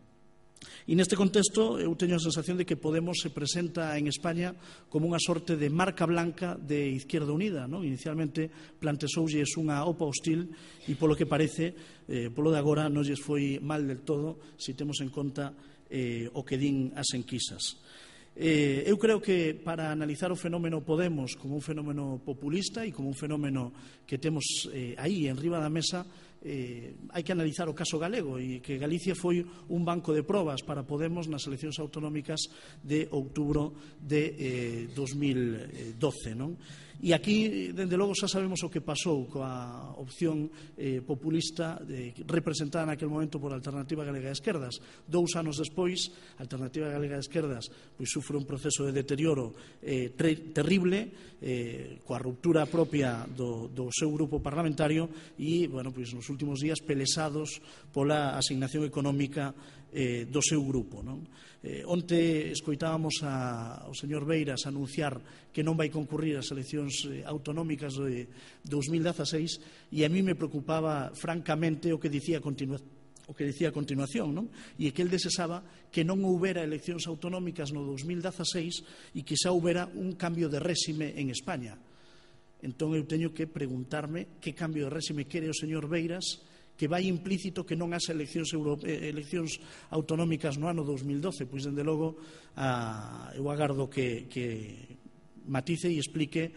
E neste contexto eu teño a sensación de que Podemos se presenta en España como unha sorte de marca blanca de Izquierda Unida, non? Inicialmente planteouselles unha opa hostil e, polo que parece, eh, polo de agora non lles foi mal del todo se temos en conta eh, o que din as enquisas. Eh, eu creo que para analizar o fenómeno Podemos como un fenómeno populista e como un fenómeno que temos eh, aí en riba da mesa, eh, hai que analizar o caso galego e que Galicia foi un banco de probas para Podemos nas eleccións autonómicas de outubro de eh, dos mil doce, non? E aquí, dende logo, xa sabemos o que pasou coa opción eh, populista eh, representada naquele momento por Alternativa Galega de Esquerdas. Dous anos despois, Alternativa Galega de Esquerdas pois, sufre un proceso de deterioro eh, tre terrible, eh, coa ruptura propia do, do seu grupo parlamentario e, bueno, pois, nos últimos días pelesados pola asignación económica eh, do seu grupo, non? Eh, onte escoitábamos a, ao señor Beiras anunciar que non vai concurrir ás eleccións eh, autonómicas de dos mil dezaseis e a mí me preocupaba francamente o que dicía a continuación o que dicía a continuación, non? E que el desexaba que non houbera eleccións autonómicas no dos mil dezaseis e que xa houbera un cambio de réxime en España. entón eu teño que preguntarme que cambio de réxime quere o señor Beiras, que vai implícito que non haxa eleccións, Euro, eh, eleccións autonómicas no ano dos mil doce, pois, dende logo, a, eu agardo que, que matice e explique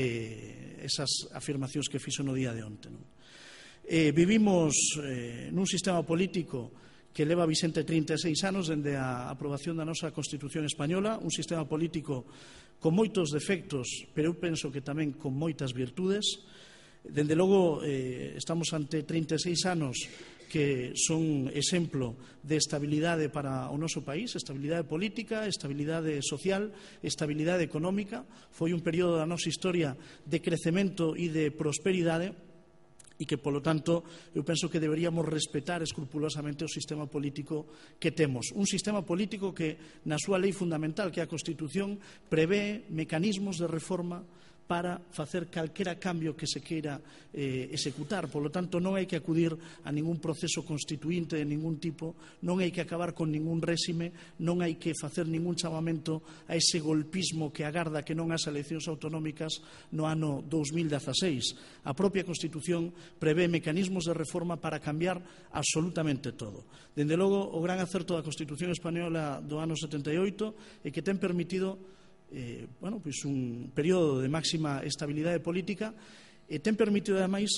eh, esas afirmacións que fixo no día de onte. Non? Eh, vivimos eh, nun sistema político que leva Vicente trinta e seis anos dende a aprobación da nosa Constitución española, un sistema político con moitos defectos, pero eu penso que tamén con moitas virtudes. Dende logo, eh, estamos ante trinta e seis anos que son exemplo de estabilidade para o noso país, estabilidade política, estabilidade social, estabilidade económica. Foi un período da nosa historia de crecemento e de prosperidade, e que, polo tanto, eu penso que deberíamos respetar escrupulosamente o sistema político que temos. Un sistema político que, na súa lei fundamental, que é a Constitución, prevé mecanismos de reforma para facer calquera cambio que se queira eh, executar. Por lo tanto, non hai que acudir a ningún proceso constituinte de ningún tipo, non hai que acabar con ningún réxime, non hai que facer ningún chamamento a ese golpismo que agarda que non haxa eleccións autonómicas no ano dos mil dezaseis. A propia Constitución prevé mecanismos de reforma para cambiar absolutamente todo. Dende logo, o gran acerto da Constitución española do ano setenta e oito é que ten permitido Eh, bueno, pois un período de máxima estabilidade política e ten permitido, ademais,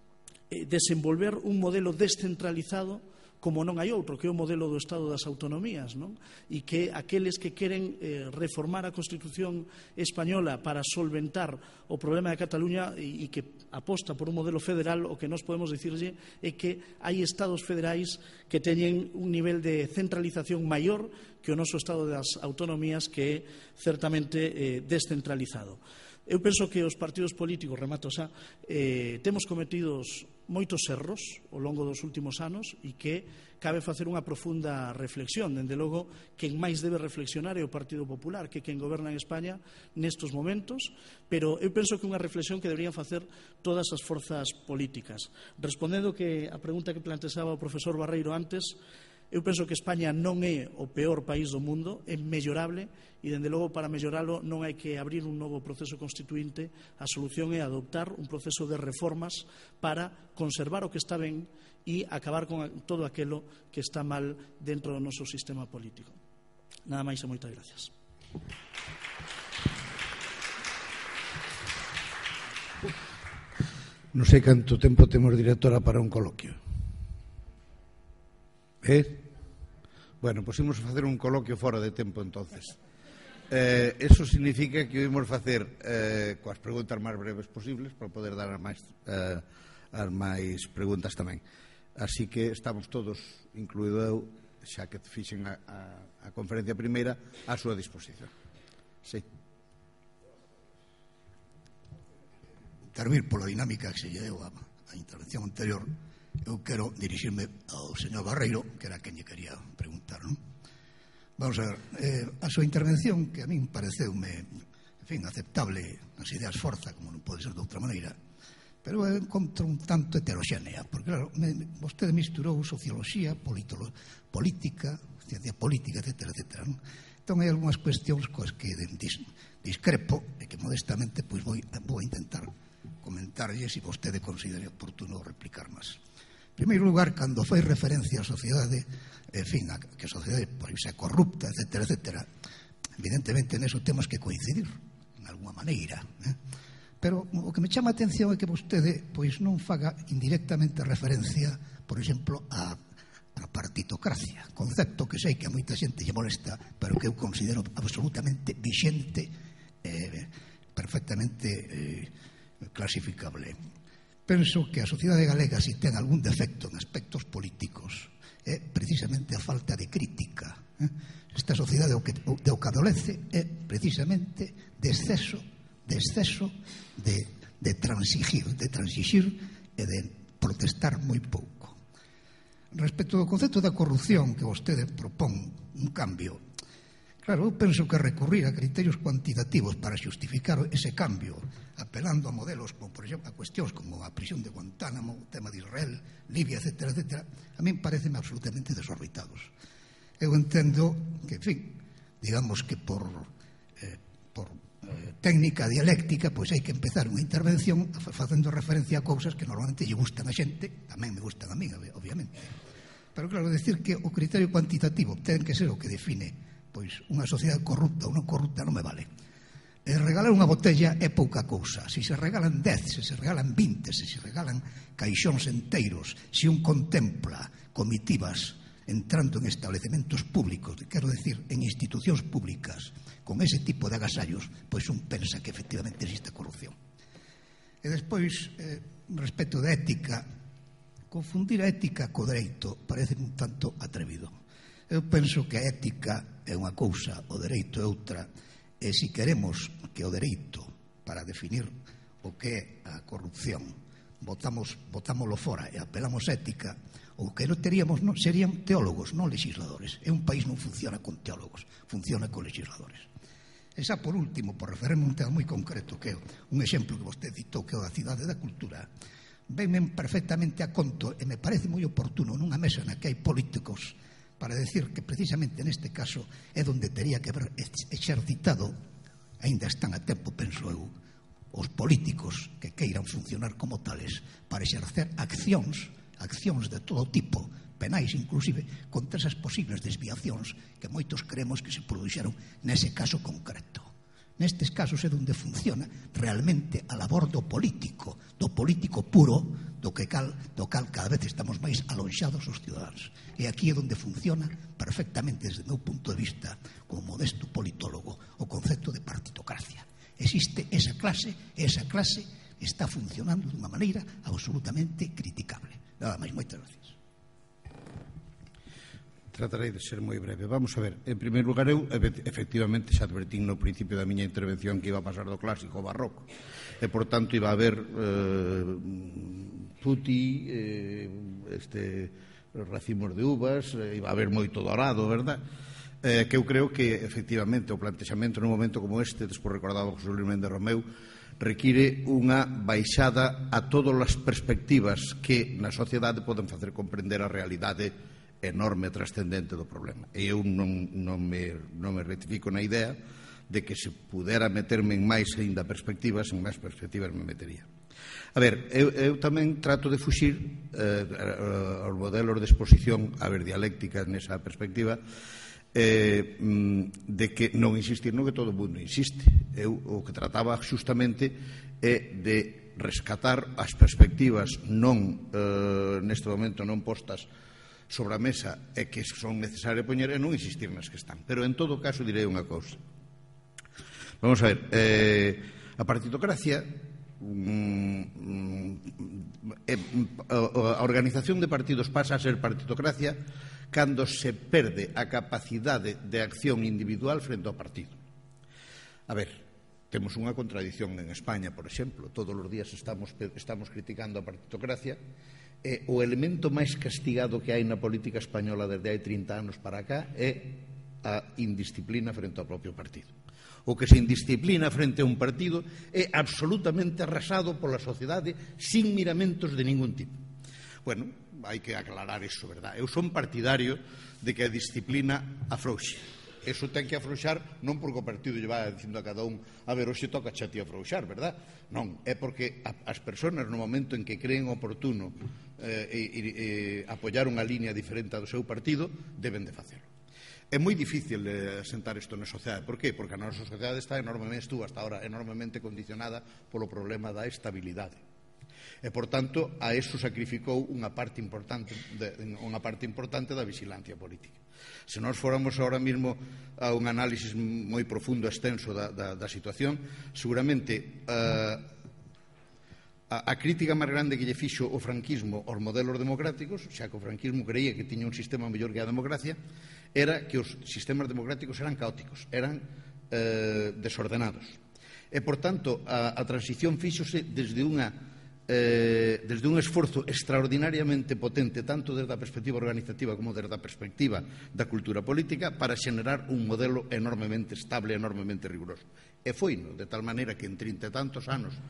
eh, desenvolver un modelo descentralizado como non hai outro, que é o modelo do Estado das Autonomías, non? E que aqueles que queren eh, reformar a Constitución española para solventar o problema de Cataluña e, e que aposta por un modelo federal, o que nós podemos dicirlle é que hai estados federais que teñen un nivel de centralización maior que o noso Estado das Autonomías, que é certamente eh, descentralizado. Eu penso que os partidos políticos, remato xa, eh, temos cometidos moitos erros ao longo dos últimos anos e que cabe facer unha profunda reflexión. Dende logo, quen máis debe reflexionar é o Partido Popular, que é quen goberna en España nestos momentos, pero eu penso que unha reflexión que deberían facer todas as forzas políticas. Respondendo que a pregunta que plantexaba o profesor Barreiro antes, eu penso que España non é o peor país do mundo, é mellorable, e, dende logo, para melloralo non hai que abrir un novo proceso constituinte. A solución é adoptar un proceso de reformas para conservar o que está ben e acabar con todo aquilo que está mal dentro do noso sistema político. Nada máis e moitas gracias. Non sei canto tempo temos, directora, para un coloquio. Eh? Bueno, pois imos facer un coloquio fora de tempo, entonces. Eh, eso significa que imos facer eh, coas preguntas máis breves posibles para poder dar as máis, eh, as máis preguntas tamén. Así que estamos todos, incluído eu, xa que fixen a, a, a conferencia primeira, á súa disposición. Sí. Intervir pola dinámica que se lle deu a, a intervención anterior, eu quero dirixirme ao señor Barreiro, que era quen lle quería preguntar, non? Vamos a ver, eh, a súa intervención, que a min pareceume, en fin, aceptable, as ideas forza, como non pode ser de outra maneira, pero eu encontro un tanto heteroxénea, porque, claro, me, vostede misturou socioloxía, politolo, política, ciencia política, etcétera, etcétera, non? Entón, hai algunhas cuestións coas que dis, discrepo, e que modestamente pois vou, vou a intentar comentarlle se vostede considere oportuno replicar máis. En primeiro lugar, cando fai referencia á sociedade, en fin, a que a sociedade por xa corrupta, etcétera, etcétera, evidentemente neso temos que coincidir, en alguma maneira, eh? Pero o que me chama a atención é que vostede pois non faga indirectamente referencia, por exemplo, a, a partitocracia, concepto que sei que a moita xente lle molesta, pero que eu considero absolutamente vixente, eh, perfectamente eh, clasificable. Penso que a sociedade galega, se ten algún defecto en aspectos políticos, é precisamente a falta de crítica. Esta sociedade o que, o, de o que adolece é precisamente de exceso, de exceso de, de transigir, de transigir e de protestar moi pouco. Respecto ao concepto da corrupción que vostede propón un cambio, claro, eu penso que recurrir a criterios cuantitativos para xustificar ese cambio, apelando a modelos como, por exemplo, a cuestións como a prisión de Guantánamo, o tema de Israel, Libia, etcétera, etcétera, a min pareceme absolutamente desorbitados. Eu entendo que, en fin, digamos que por, eh, por eh, técnica dialéctica, pois hai que empezar unha intervención facendo referencia a cousas que normalmente lle gustan a xente, tamén me gustan a mí, obviamente. Pero claro, decir que o criterio cuantitativo ten que ser o que define pois unha sociedade corrupta ou non corrupta non me vale. E regalar unha botella é pouca cousa. Se se regalan dez, se se regalan vinte, se se regalan caixóns enteiros, se un contempla comitivas entrando en establecementos públicos, quero decir, en institucións públicas, con ese tipo de agasallos, pois un pensa que efectivamente existe corrupción. E despois, eh, respecto da ética, confundir a ética co dereito parece un tanto atrevido. Eu penso que a ética é unha cousa, o dereito é outra, e se queremos que o dereito, para definir o que é a corrupción, botamos, botámoslo fora e apelamos a ética, o que non teríamos non, serían teólogos, non legisladores. E un país non funciona con teólogos, funciona con legisladores. E xa por último, por referirme a un tema moi concreto, que é un exemplo que vostede citou, que é o da cidade da cultura, venme perfectamente a conto e me parece moi oportuno nunha mesa na que hai políticos para decir que precisamente neste caso é onde teria que haber exercitado, aínda están a tempo, penso eu, os políticos que queiran funcionar como tales para exercer accións accións de todo tipo, penais inclusive, contra esas posibles desviacións que moitos creemos que se produxeron nese caso concreto. Nestes casos é onde funciona realmente a labor do político, do político puro, do que cal, do cal cada vez estamos máis alonxados os ciudadanos. E aquí é onde funciona perfectamente, desde o meu punto de vista, como modesto politólogo, o concepto de partitocracia. Existe esa clase, e esa clase está funcionando de unha maneira absolutamente criticable. Nada máis, moitas gracias. Tratarei de ser moi breve. Vamos a ver, en primeiro lugar, eu efectivamente xa advertín no principio da miña intervención que iba a pasar do clásico ao barroco e, por tanto, iba a haber eh, puti, eh, este, racimos de uvas, eh, iba a haber moito dorado, verdad? Eh, que eu creo que, efectivamente, o plantexamento nun momento como este, despois recordaba José Luis Méndez Romeu, require unha baixada a todas as perspectivas que na sociedade poden facer comprender a realidade enorme e trascendente do problema. E eu non, non, me, non me rectifico na idea de que se pudera meterme en máis ainda perspectivas, en máis perspectivas me metería. A ver, eu, eu tamén trato de fuxir eh, aos modelos de exposición, a ver, dialécticas nesa perspectiva, Eh, de que non insistir no que todo o mundo insiste. Eu o que trataba xustamente é de rescatar as perspectivas non eh, neste momento non postas sobre a mesa e que son necesarias poñer e non insistir nas que están. Pero en todo caso direi unha cousa. Vamos a ver, eh, a partitocracia, mm, eh, a organización de partidos pasa a ser partitocracia cando se perde a capacidade de acción individual frente ao partido. A ver, temos unha contradición en España, por exemplo. Todos os días estamos, estamos criticando a partitocracia e o elemento máis castigado que hai na política española desde hai trinta anos para cá é a indisciplina frente ao propio partido. O que se indisciplina frente a un partido é absolutamente arrasado pola sociedade sin miramentos de ningún tipo. Bueno, hai que aclarar iso, verdad? Eu son partidario de que a disciplina afrouxe. Eso ten que afrouxar non porque o partido lle vai dicindo a cada un a ver, hoxe toca xa ti afrouxar, verdad? Non, é porque as persoas no momento en que creen oportuno eh, e, e, e apoiar unha línea diferente do seu partido deben de facelo. É moi difícil eh, sentar isto na sociedade. Por qué? Porque a nosa sociedade está enormemente, estuvo hasta ahora enormemente condicionada polo problema da estabilidade. E, por tanto, a eso sacrificou unha parte importante de, unha parte importante da vigilancia política. Se nós fóramos ahora mesmo a un análisis moi profundo e extenso da, da, da situación, seguramente uh, a, a crítica máis grande que lle fixo o franquismo aos modelos democráticos, xa que o franquismo creía que tiña un sistema mellor que a democracia, era que os sistemas democráticos eran caóticos, eran uh, desordenados. E, por tanto, a, a transición fíxose desde unha Eh, desde un esforzo extraordinariamente potente tanto desde a perspectiva organizativa como desde a perspectiva da cultura política para xenerar un modelo enormemente estable, enormemente riguroso. E foi, no, de tal maneira que en trinta e tantos anos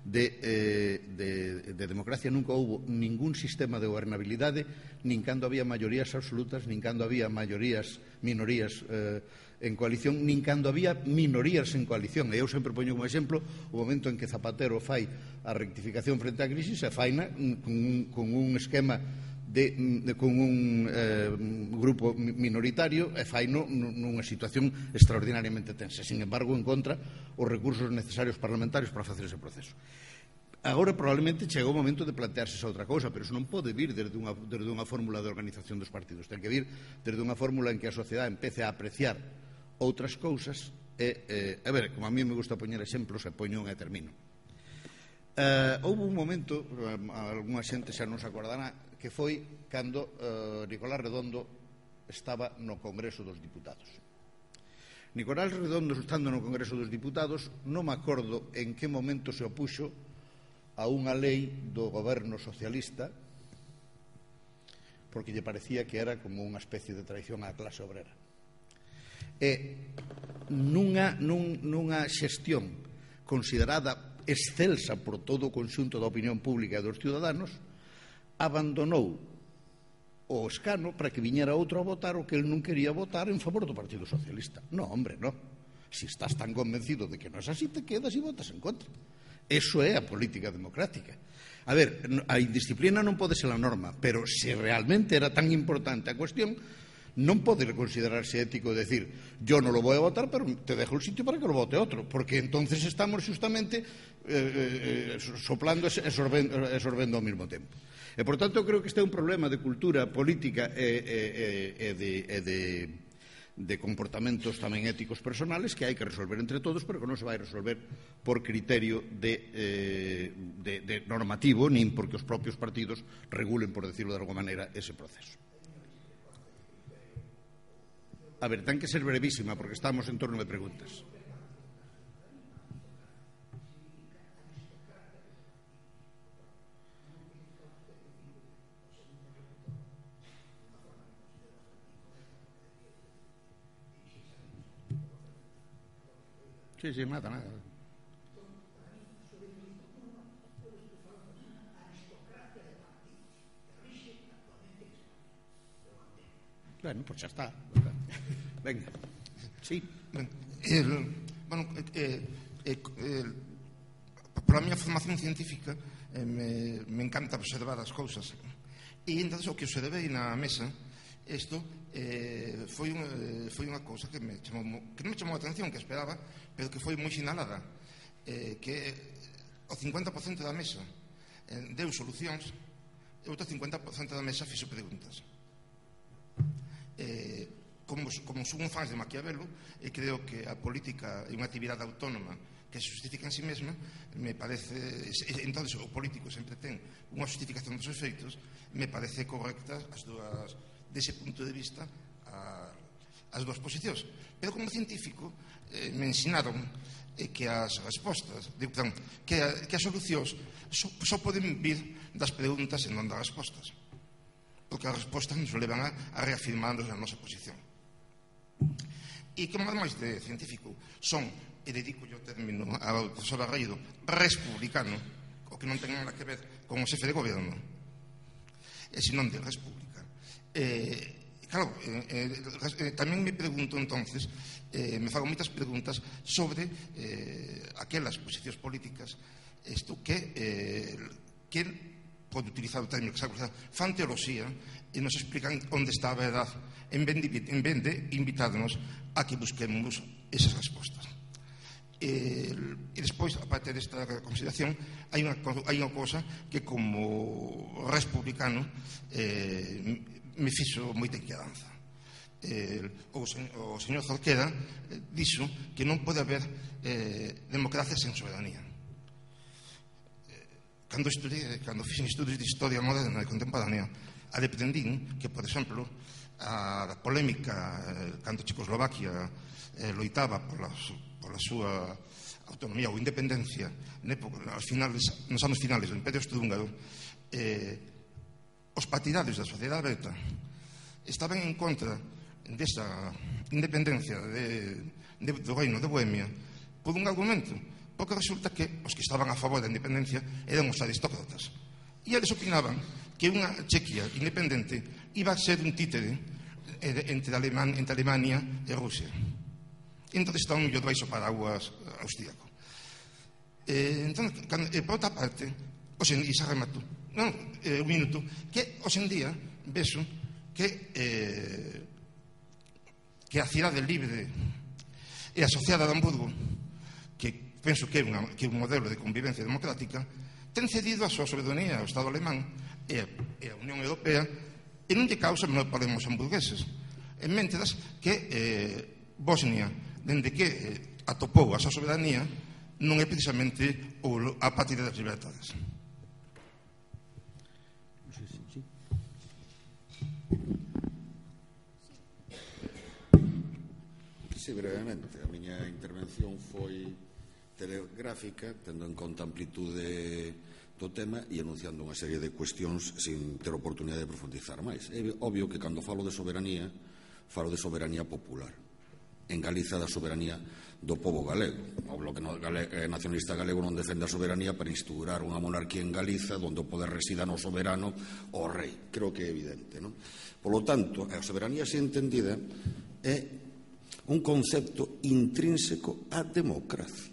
de, eh, de, de democracia nunca houbo ningún sistema de gobernabilidade, nin cando había maiorías absolutas, nin cando había maiorías, minorías eh, en coalición, nin cando había minorías en coalición. E eu sempre poño como exemplo o momento en que Zapatero fai a rectificación frente á crisis e faina con un, con un esquema De, de, con un eh, grupo minoritario e fai no, nunha situación extraordinariamente tensa. Sin embargo, encontra os recursos necesarios parlamentarios para facer ese proceso. Agora, probablemente, chega o momento de plantearse esa outra cousa, pero iso non pode vir desde unha, desde unha fórmula de organización dos partidos. Ten que vir desde unha fórmula en que a sociedade empece a apreciar outras cousas e, eh, a ver, como a mí me gusta poñer exemplos, e poño un e termino. Uh, houve un momento, algunha xente xa non se acordará, que foi cando uh, Nicolás Redondo estaba no Congreso dos Diputados. Nicolás Redondo, estando no Congreso dos Diputados, non me acordo en que momento se opuxo a unha lei do goberno socialista porque lle parecía que era como unha especie de traición á clase obrera. E nunha, nun, nunha xestión considerada excelsa por todo o conxunto da opinión pública e dos ciudadanos, abandonou o escano para que viñera outro a votar o que el non quería votar en favor do Partido Socialista. No, hombre, no. Si estás tan convencido de que non é así, te quedas e votas en contra. Eso é a política democrática. A ver, a indisciplina non pode ser a norma, pero se realmente era tan importante a cuestión, non pode considerarse ético decir yo non lo voy a votar, pero te dejo el sitio para que lo vote otro, porque entonces estamos justamente eh, eh, soplando e sorbendo, sorbendo ao mesmo tempo. E, por tanto, creo que este é un problema de cultura política e, e, e, de, e de, de comportamentos tamén éticos personales que hai que resolver entre todos, pero que non se vai resolver por criterio de, eh, de, de normativo, nin porque os propios partidos regulen, por decirlo de alguma maneira, ese proceso. A ver, ten que ser brevísima, porque estamos en torno de preguntas. Sí, sí, nada, nada. Bueno, pues xa está. Venga. Sí. Ben, el, bueno, eh, eh, eh, por a miña formación científica eh, me, me encanta observar as cousas. E entón o que se debe na mesa isto eh, foi, un, eh, foi unha cousa que me chamou, que non me chamou a atención, que esperaba, pero que foi moi sinalada, eh, que o cincuenta por cento da mesa eh, deu solucións e o outro cincuenta por cento da mesa fixo preguntas. Eh, como, como son un fans de Maquiavelo e creo que a política é unha actividade autónoma que se justifica en sí mesma, me parece, entonces o político sempre ten unha justificación dos efeitos, me parece correcta as dúas, dese punto de vista, a, as dúas posicións. Pero como científico eh, me ensinaron eh, que as respostas, digo, perdón, que, a, que as solucións só, só poden vir das preguntas e non das respostas, porque as respostas nos levan a, a reafirmarnos na nosa posición. E como ademais de científico son, e dedico yo o término ao profesor Barreiro, respublicano, o que non ten nada que ver con o xefe de goberno, e senón de república. Eh, claro, eh, eh, tamén me pregunto entonces, eh, me fago moitas preguntas sobre eh, aquelas posicións políticas, isto que eh, que pode utilizar o término que se acusa, fan teoloxía e nos explican onde está a verdade en vez de, en vez de invitarnos a que busquemos esas respostas. E, e despois, aparte desta consideración, hai unha, hai unha cosa que como republicano eh, me fixo moita inquedanza. Eh, o, sen, o señor Jorquera eh, dixo que non pode haber eh, democracia sen soberanía. Cando, estudei, cando fixen estudos de historia moderna e contemporánea, aprendín que, por exemplo, a polémica eh, cando Checoslovaquia eh, loitaba pola, pola súa autonomía ou independencia aos finales, nos anos finales do Imperio Austrohúngaro, eh, os partidarios da sociedade aberta estaban en contra desa independencia de, de, do reino de Bohemia por un argumento, porque resulta que os que estaban a favor da independencia eran os aristócratas. E eles opinaban que unha Chequia independente iba a ser un títere entre, Aleman, entre Alemania e Rusia. E entón estaban mellor debaixo paraguas austríaco. Eh, entón, cando, eh, por outra parte, hoxe, e xa remato, non, eh, un minuto, que hoxe en día vexo que eh, que a cidade libre e asociada de Hamburgo, que penso que é, unha, que é un modelo de convivencia democrática, ten cedido a súa soberanía ao Estado alemán e a, e a Unión Europea e non lle causa menor problemas hamburgueses. En mentras que eh, Bosnia, dende que eh, atopou a súa soberanía, non é precisamente o, a patria das libertades. Sí, brevemente. A miña intervención foi telegráfica, tendo en conta a amplitude do tema e enunciando unha serie de cuestións sin ter oportunidade de profundizar máis. É obvio que cando falo de soberanía, falo de soberanía popular. En Galiza, da soberanía do pobo galego. O Bloque Nacionalista Galego non defende a soberanía para instaurar unha monarquía en Galiza onde o poder resida no soberano o rei. Creo que é evidente, non? Por lo tanto, a soberanía así entendida é un concepto intrínseco á democracia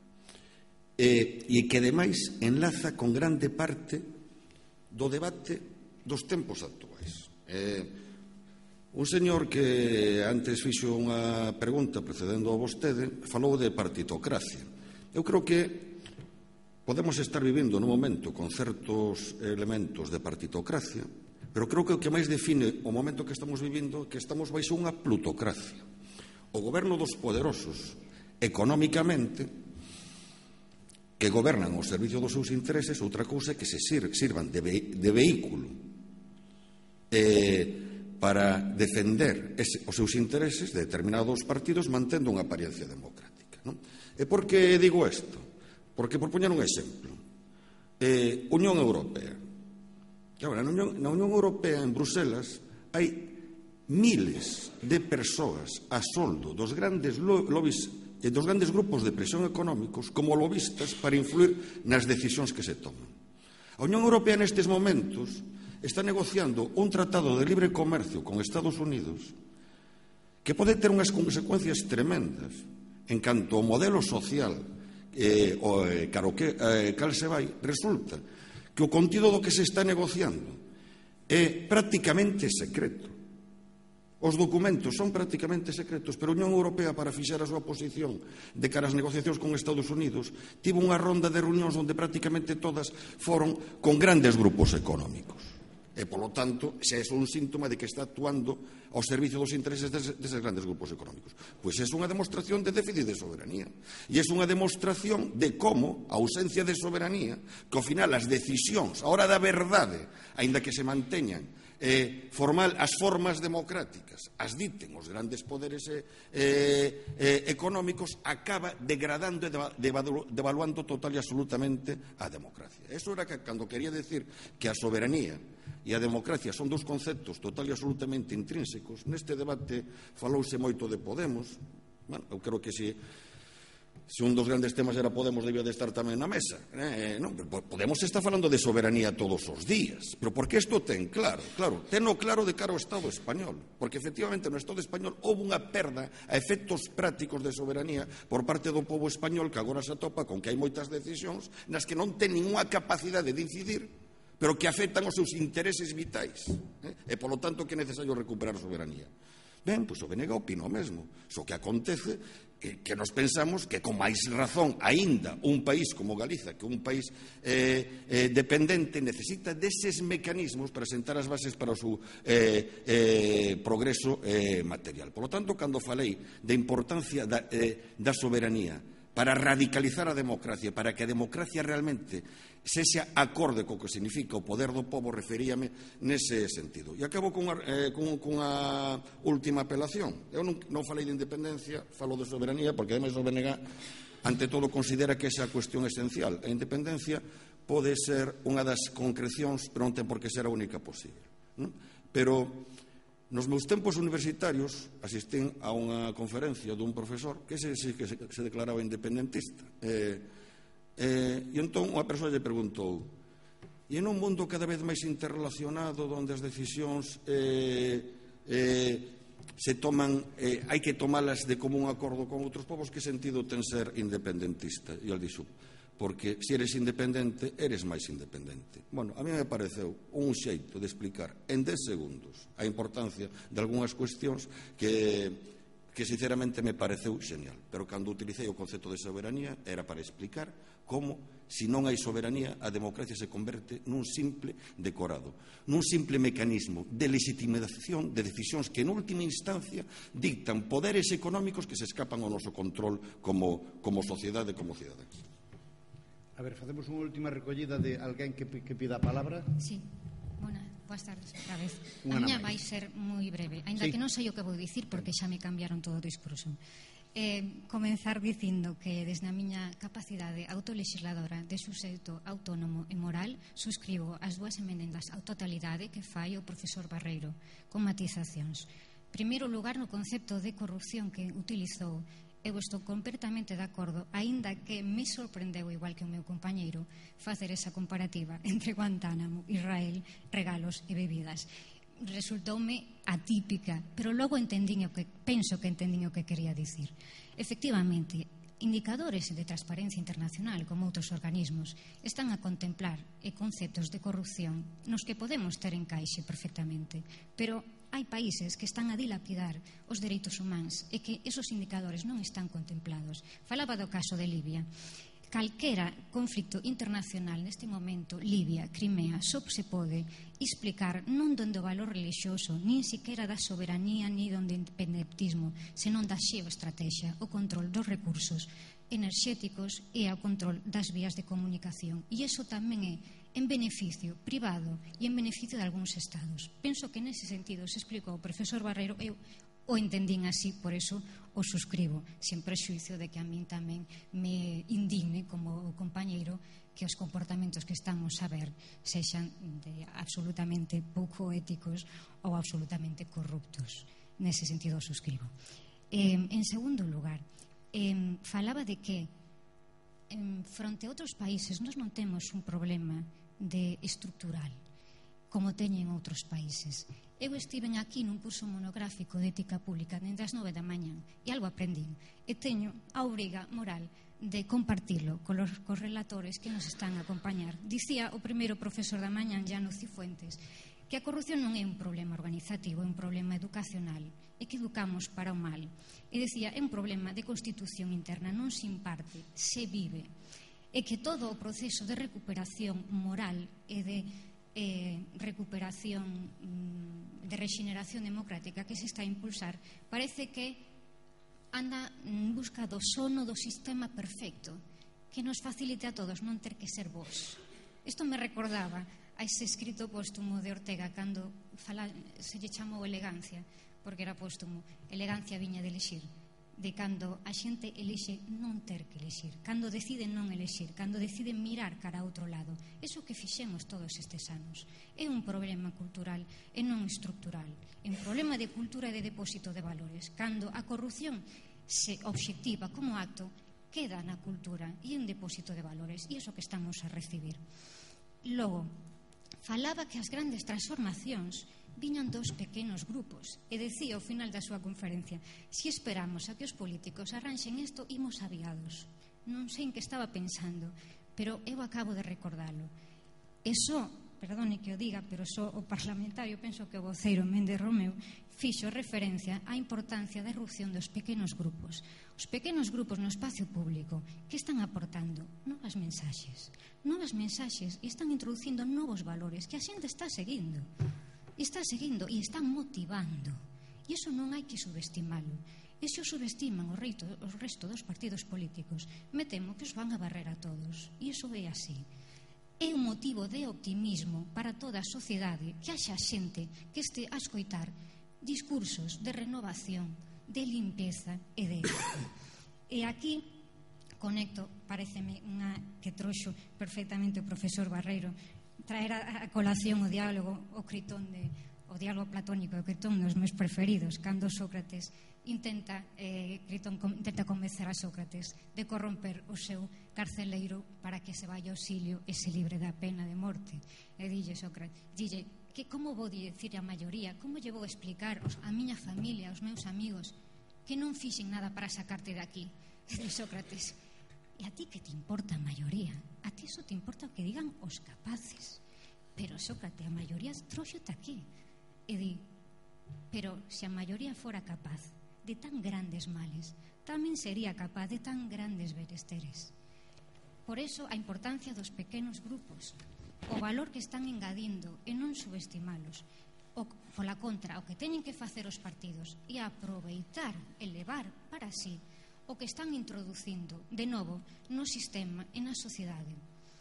e, e que ademais enlaza con grande parte do debate dos tempos actuais. Eh, un señor que antes fixo unha pregunta precedendo a vostede falou de partitocracia. Eu creo que podemos estar vivindo nun momento con certos elementos de partitocracia, pero creo que o que máis define o momento que estamos vivindo é que estamos baixo unha plutocracia. O goberno dos poderosos económicamente que gobernan ao servicio dos seus intereses, outra cousa é que se sirvan de, ve, de vehículo eh, para defender ese, os seus intereses de determinados partidos mantendo unha apariencia democrática, non? E por que digo isto? Porque, por poñer un exemplo, eh, Unión Europea. Agora, na Unión, na Unión Europea, en Bruselas, hai miles de persoas a soldo dos grandes lobbies e dos grandes grupos de presión económicos como lobistas para influir nas decisións que se toman. A Unión Europea nestes momentos está negociando un tratado de libre comercio con Estados Unidos que pode ter unhas consecuencias tremendas en canto ao modelo social eh, o, eh, caro que eh, cal se vai. Resulta que o contido do que se está negociando é prácticamente secreto. Os documentos son prácticamente secretos, pero a Unión Europea, para fixar a súa posición de cara ás negociacións con Estados Unidos, tivo unha ronda de reunións onde prácticamente todas foron con grandes grupos económicos. E, polo tanto, xa é un síntoma de que está actuando ao servicio dos intereses deses grandes grupos económicos. Pois é unha demostración de déficit de soberanía. E é unha demostración de como a ausencia de soberanía, que ao final as decisións, a hora da verdade, aínda que se manteñan Eh, formal, as formas democráticas as diten os grandes poderes eh, eh, económicos, acaba degradando e devaluando total e absolutamente a democracia. Eso era que cando quería decir que a soberanía e a democracia son dos conceptos total e absolutamente intrínsecos. Neste debate falouse moito de Podemos. Bueno, eu creo que si Se un dos grandes temas era Podemos, debía de estar tamén na mesa. Eh, non, Podemos está falando de soberanía todos os días. Pero por que isto ten claro? Claro, teno claro de cara ao Estado español. Porque, efectivamente, no Estado español houve unha perda a efectos prácticos de soberanía por parte do pobo español, que agora se atopa con que hai moitas decisións nas que non ten ninguna capacidade de incidir, pero que afectan os seus intereses vitais. Eh? E, polo tanto, que é necesario recuperar soberanía. Ben, pois o B N G opina o mesmo. Só que acontece que, que nos pensamos que con máis razón aínda un país como Galiza, que un país eh, eh, dependente, necesita deses mecanismos para sentar as bases para o seu eh, eh, progreso eh, material. Por lo tanto, cando falei da importancia da, eh, da soberanía para radicalizar a democracia, para que a democracia realmente sexa acorde co que significa o poder do pobo, referíame nese sentido. E acabo cunha, eh, cun, cunha última apelación. Eu non, non falei de independencia, falo de soberanía, porque ademais o B N G ante todo considera que esa é a cuestión esencial. A independencia pode ser unha das concrecións, pero non ten por que ser a única posible. Non? Pero Nos meus tempos universitarios asistín a unha conferencia dun profesor que se, se, que se, se declaraba independentista. E, e, e entón unha persoa lle preguntou: e en un mundo cada vez máis interrelacionado onde as decisións eh, eh, se toman, eh, hai que tomalas de común acordo con outros povos, que sentido ten ser independentista? E ele dixo: porque se eres independente, eres máis independente. Bueno, a mí me pareceu un xeito de explicar en dez segundos a importancia de algunhas cuestións que, que sinceramente me pareceu genial. Pero cando utilicei o concepto de soberanía era para explicar como, se non hai soberanía, a democracia se converte nun simple decorado, nun simple mecanismo de legitimación de decisións que en última instancia dictan poderes económicos que se escapan ao noso control como, como sociedade, como cidadáns. A ver, facemos unha última recollida de alguén que, que pida a palabra. Sí, bona, boas tardes outra vez. Unha A miña máis. vai ser moi breve, aínda Sí. que non sei o que vou dicir porque xa me cambiaron todo o discurso. Eh, comenzar dicindo que desde a miña capacidade autolegisladora de suxeito autónomo e moral suscribo as dúas emendas á totalidade que fai o profesor Barreiro, con matizacións. Primeiro lugar, no concepto de corrupción que utilizou. Eu estou completamente de acordo, aínda que me sorprendeu, igual que o meu compañeiro, facer esa comparativa entre Guantánamo, Israel, regalos e bebidas. Resultoume atípica, pero logo entendín o que, penso que entendín o que quería dicir. Efectivamente, indicadores de transparencia internacional, como outros organismos, están a contemplar e conceptos de corrupción nos que podemos ter encaixe perfectamente, pero hai países que están a dilapidar os dereitos humanos e que esos indicadores non están contemplados. Falaba do caso de Libia. Calquera conflito internacional neste momento, Libia, Crimea, só se pode explicar non donde o valor religioso, nin siquiera da soberanía, ni donde independentismo, senón da xeoestrategia, o control dos recursos enerxéticos e ao control das vías de comunicación. E iso tamén é en beneficio privado e en beneficio de algúns estados. Penso que nese sentido se explicou o profesor Barreiro, eu o entendín así, por eso o suscribo, sen prexuicio de que a min tamén me indigne como compañeiro que os comportamentos que estamos a ver sexan de absolutamente pouco éticos ou absolutamente corruptos. Nese sentido o suscribo. Eh, en segundo lugar, eh, falaba de que en, fronte a outros países nós non temos un problema de estructural como teñen outros países. Eu estiven aquí nun curso monográfico de ética pública dende as nove da mañán e algo aprendín e teño a obriga moral de compartilo con os, cos relatores que nos están a acompañar. Dicía o primeiro profesor da mañán, Llano Cifuentes, que a corrupción non é un problema organizativo, é un problema educacional e que educamos para o mal. E decía, é un problema de constitución interna, non se imparte, se vive. E que todo o proceso de recuperación moral e de eh, recuperación de rexeneración democrática que se está a impulsar parece que anda en busca do sono do sistema perfecto que nos facilite a todos non ter que ser vos. Isto me recordaba a ese escrito póstumo de Ortega cando fala, se lle chamou elegancia porque era póstumo, elegancia viña de elixir, de cando a xente elixe non ter que elixir, cando decide non elixir, cando decide mirar cara a outro lado. Eso que fixemos todos estes anos é un problema cultural e non estructural, é un problema de cultura e de depósito de valores. Cando a corrupción se obxectiva como acto, queda na cultura e un depósito de valores, e iso que estamos a recibir. Logo, falaba que as grandes transformacións viñan dos pequenos grupos e decía ao final da súa conferencia: si esperamos a que os políticos arranxen isto, imos aviados. Non sei en que estaba pensando, pero eu acabo de recordalo. Eso, perdone que o diga, pero só o parlamentario, penso que o voceiro Méndez Romeu fixo referencia á importancia da irrupción dos pequenos grupos. Os pequenos grupos no espacio público que están aportando novas mensaxes, novas mensaxes e están introducindo novos valores que a xente está seguindo. Está seguindo e están motivando. E iso non hai que subestimalo. E se o subestiman o resto, o resto dos partidos políticos, me temo que os van a barrer a todos. E iso é así. É un motivo de optimismo para toda a sociedade que haxa xente que este a escoitar discursos de renovación, de limpeza e de ética. E aquí conecto, pareceme unha que trouxo perfectamente o profesor Barreiro, traer a colación o diálogo o critón de o diálogo platónico de Critón nos meus preferidos, cando Sócrates intenta eh, Critón com, intenta convencer a Sócrates de corromper o seu carceleiro para que se vaya ao exilio e se libre da pena de morte. E dille Sócrates, dille, que como vou dicir a maioría, como lle vou explicar os, a miña familia, aos meus amigos, que non fixen nada para sacarte de aquí? E di Sócrates, e a ti que te importa a maioría? A ti só te importa o que digan os capaces. Pero Sócrates, a maioría tróxote aquí. E di, pero se a maioría fora capaz de tan grandes males, tamén sería capaz de tan grandes beresteres. Por eso a importancia dos pequenos grupos, o valor que están engadindo e non subestimalos. O, pola contra, o que teñen que facer os partidos e aproveitar e levar para sí o que están introducindo de novo no sistema e na sociedade.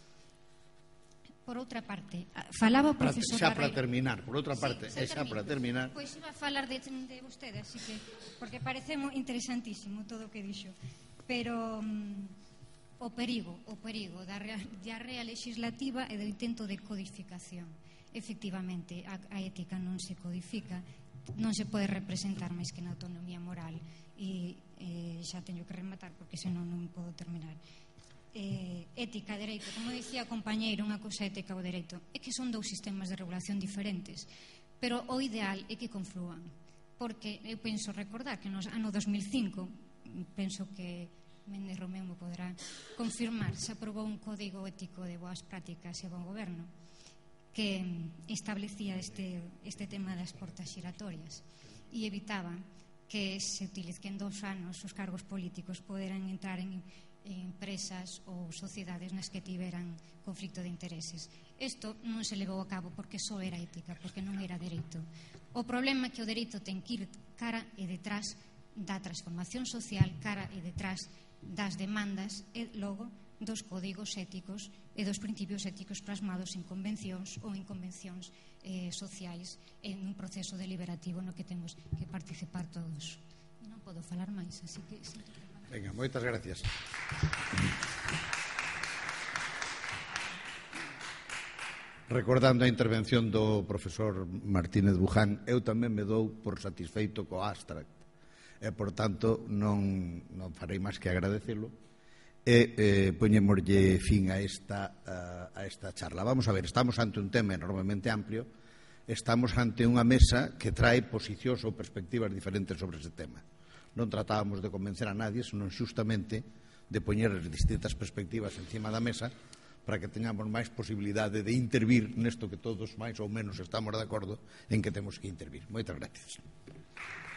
Por outra parte, falaba o profesor xa para Barreiro. terminar, por outra parte, sí, xa para terminar. Pois iba a falar de, de vostede, así que porque parece interesantísimo todo o que dixo, pero um, o perigo, o perigo da diarrea legislativa e do intento de codificación. Efectivamente, a, a ética non se codifica, non se pode representar máis que na autonomía moral e eh, xa teño que rematar porque senón non podo terminar. Eh, ética, dereito, como dicía o compañeiro, unha cousa ética ou dereito é que son dous sistemas de regulación diferentes, pero o ideal é que confluan, porque eu penso recordar que no ano dos mil cinco, penso que Méndez Romeu me poderá confirmar, se aprobou un código ético de boas prácticas e bon goberno que establecía este, este tema das portas xiratorias e evitaba que se utilicen dous anos os cargos políticos poderan entrar en empresas ou sociedades nas que tiveran conflito de intereses. Isto non se levou a cabo porque só era ética, porque non era dereito. O problema é que o dereito ten que ir cara e detrás da transformación social, cara e detrás das demandas e logo dos códigos éticos e dos principios éticos plasmados en convencións ou en convencións eh, sociais en un proceso deliberativo no que temos que participar todos. Non podo falar máis, así que... Sí. Venga, moitas gracias. Recordando a intervención do profesor Martínez Buján, eu tamén me dou por satisfeito co abstract e, por tanto, non, non farei máis que agradecelo e eh, poñémoslle fin a esta, a, a esta charla. Vamos a ver, estamos ante un tema enormemente amplio, estamos ante unha mesa que trae posicións ou perspectivas diferentes sobre ese tema. Non tratábamos de convencer a nadie, senón xustamente de poñer as distintas perspectivas encima da mesa para que teñamos máis posibilidade de intervir nesto que todos máis ou menos estamos de acordo en que temos que intervir. Moitas gracias.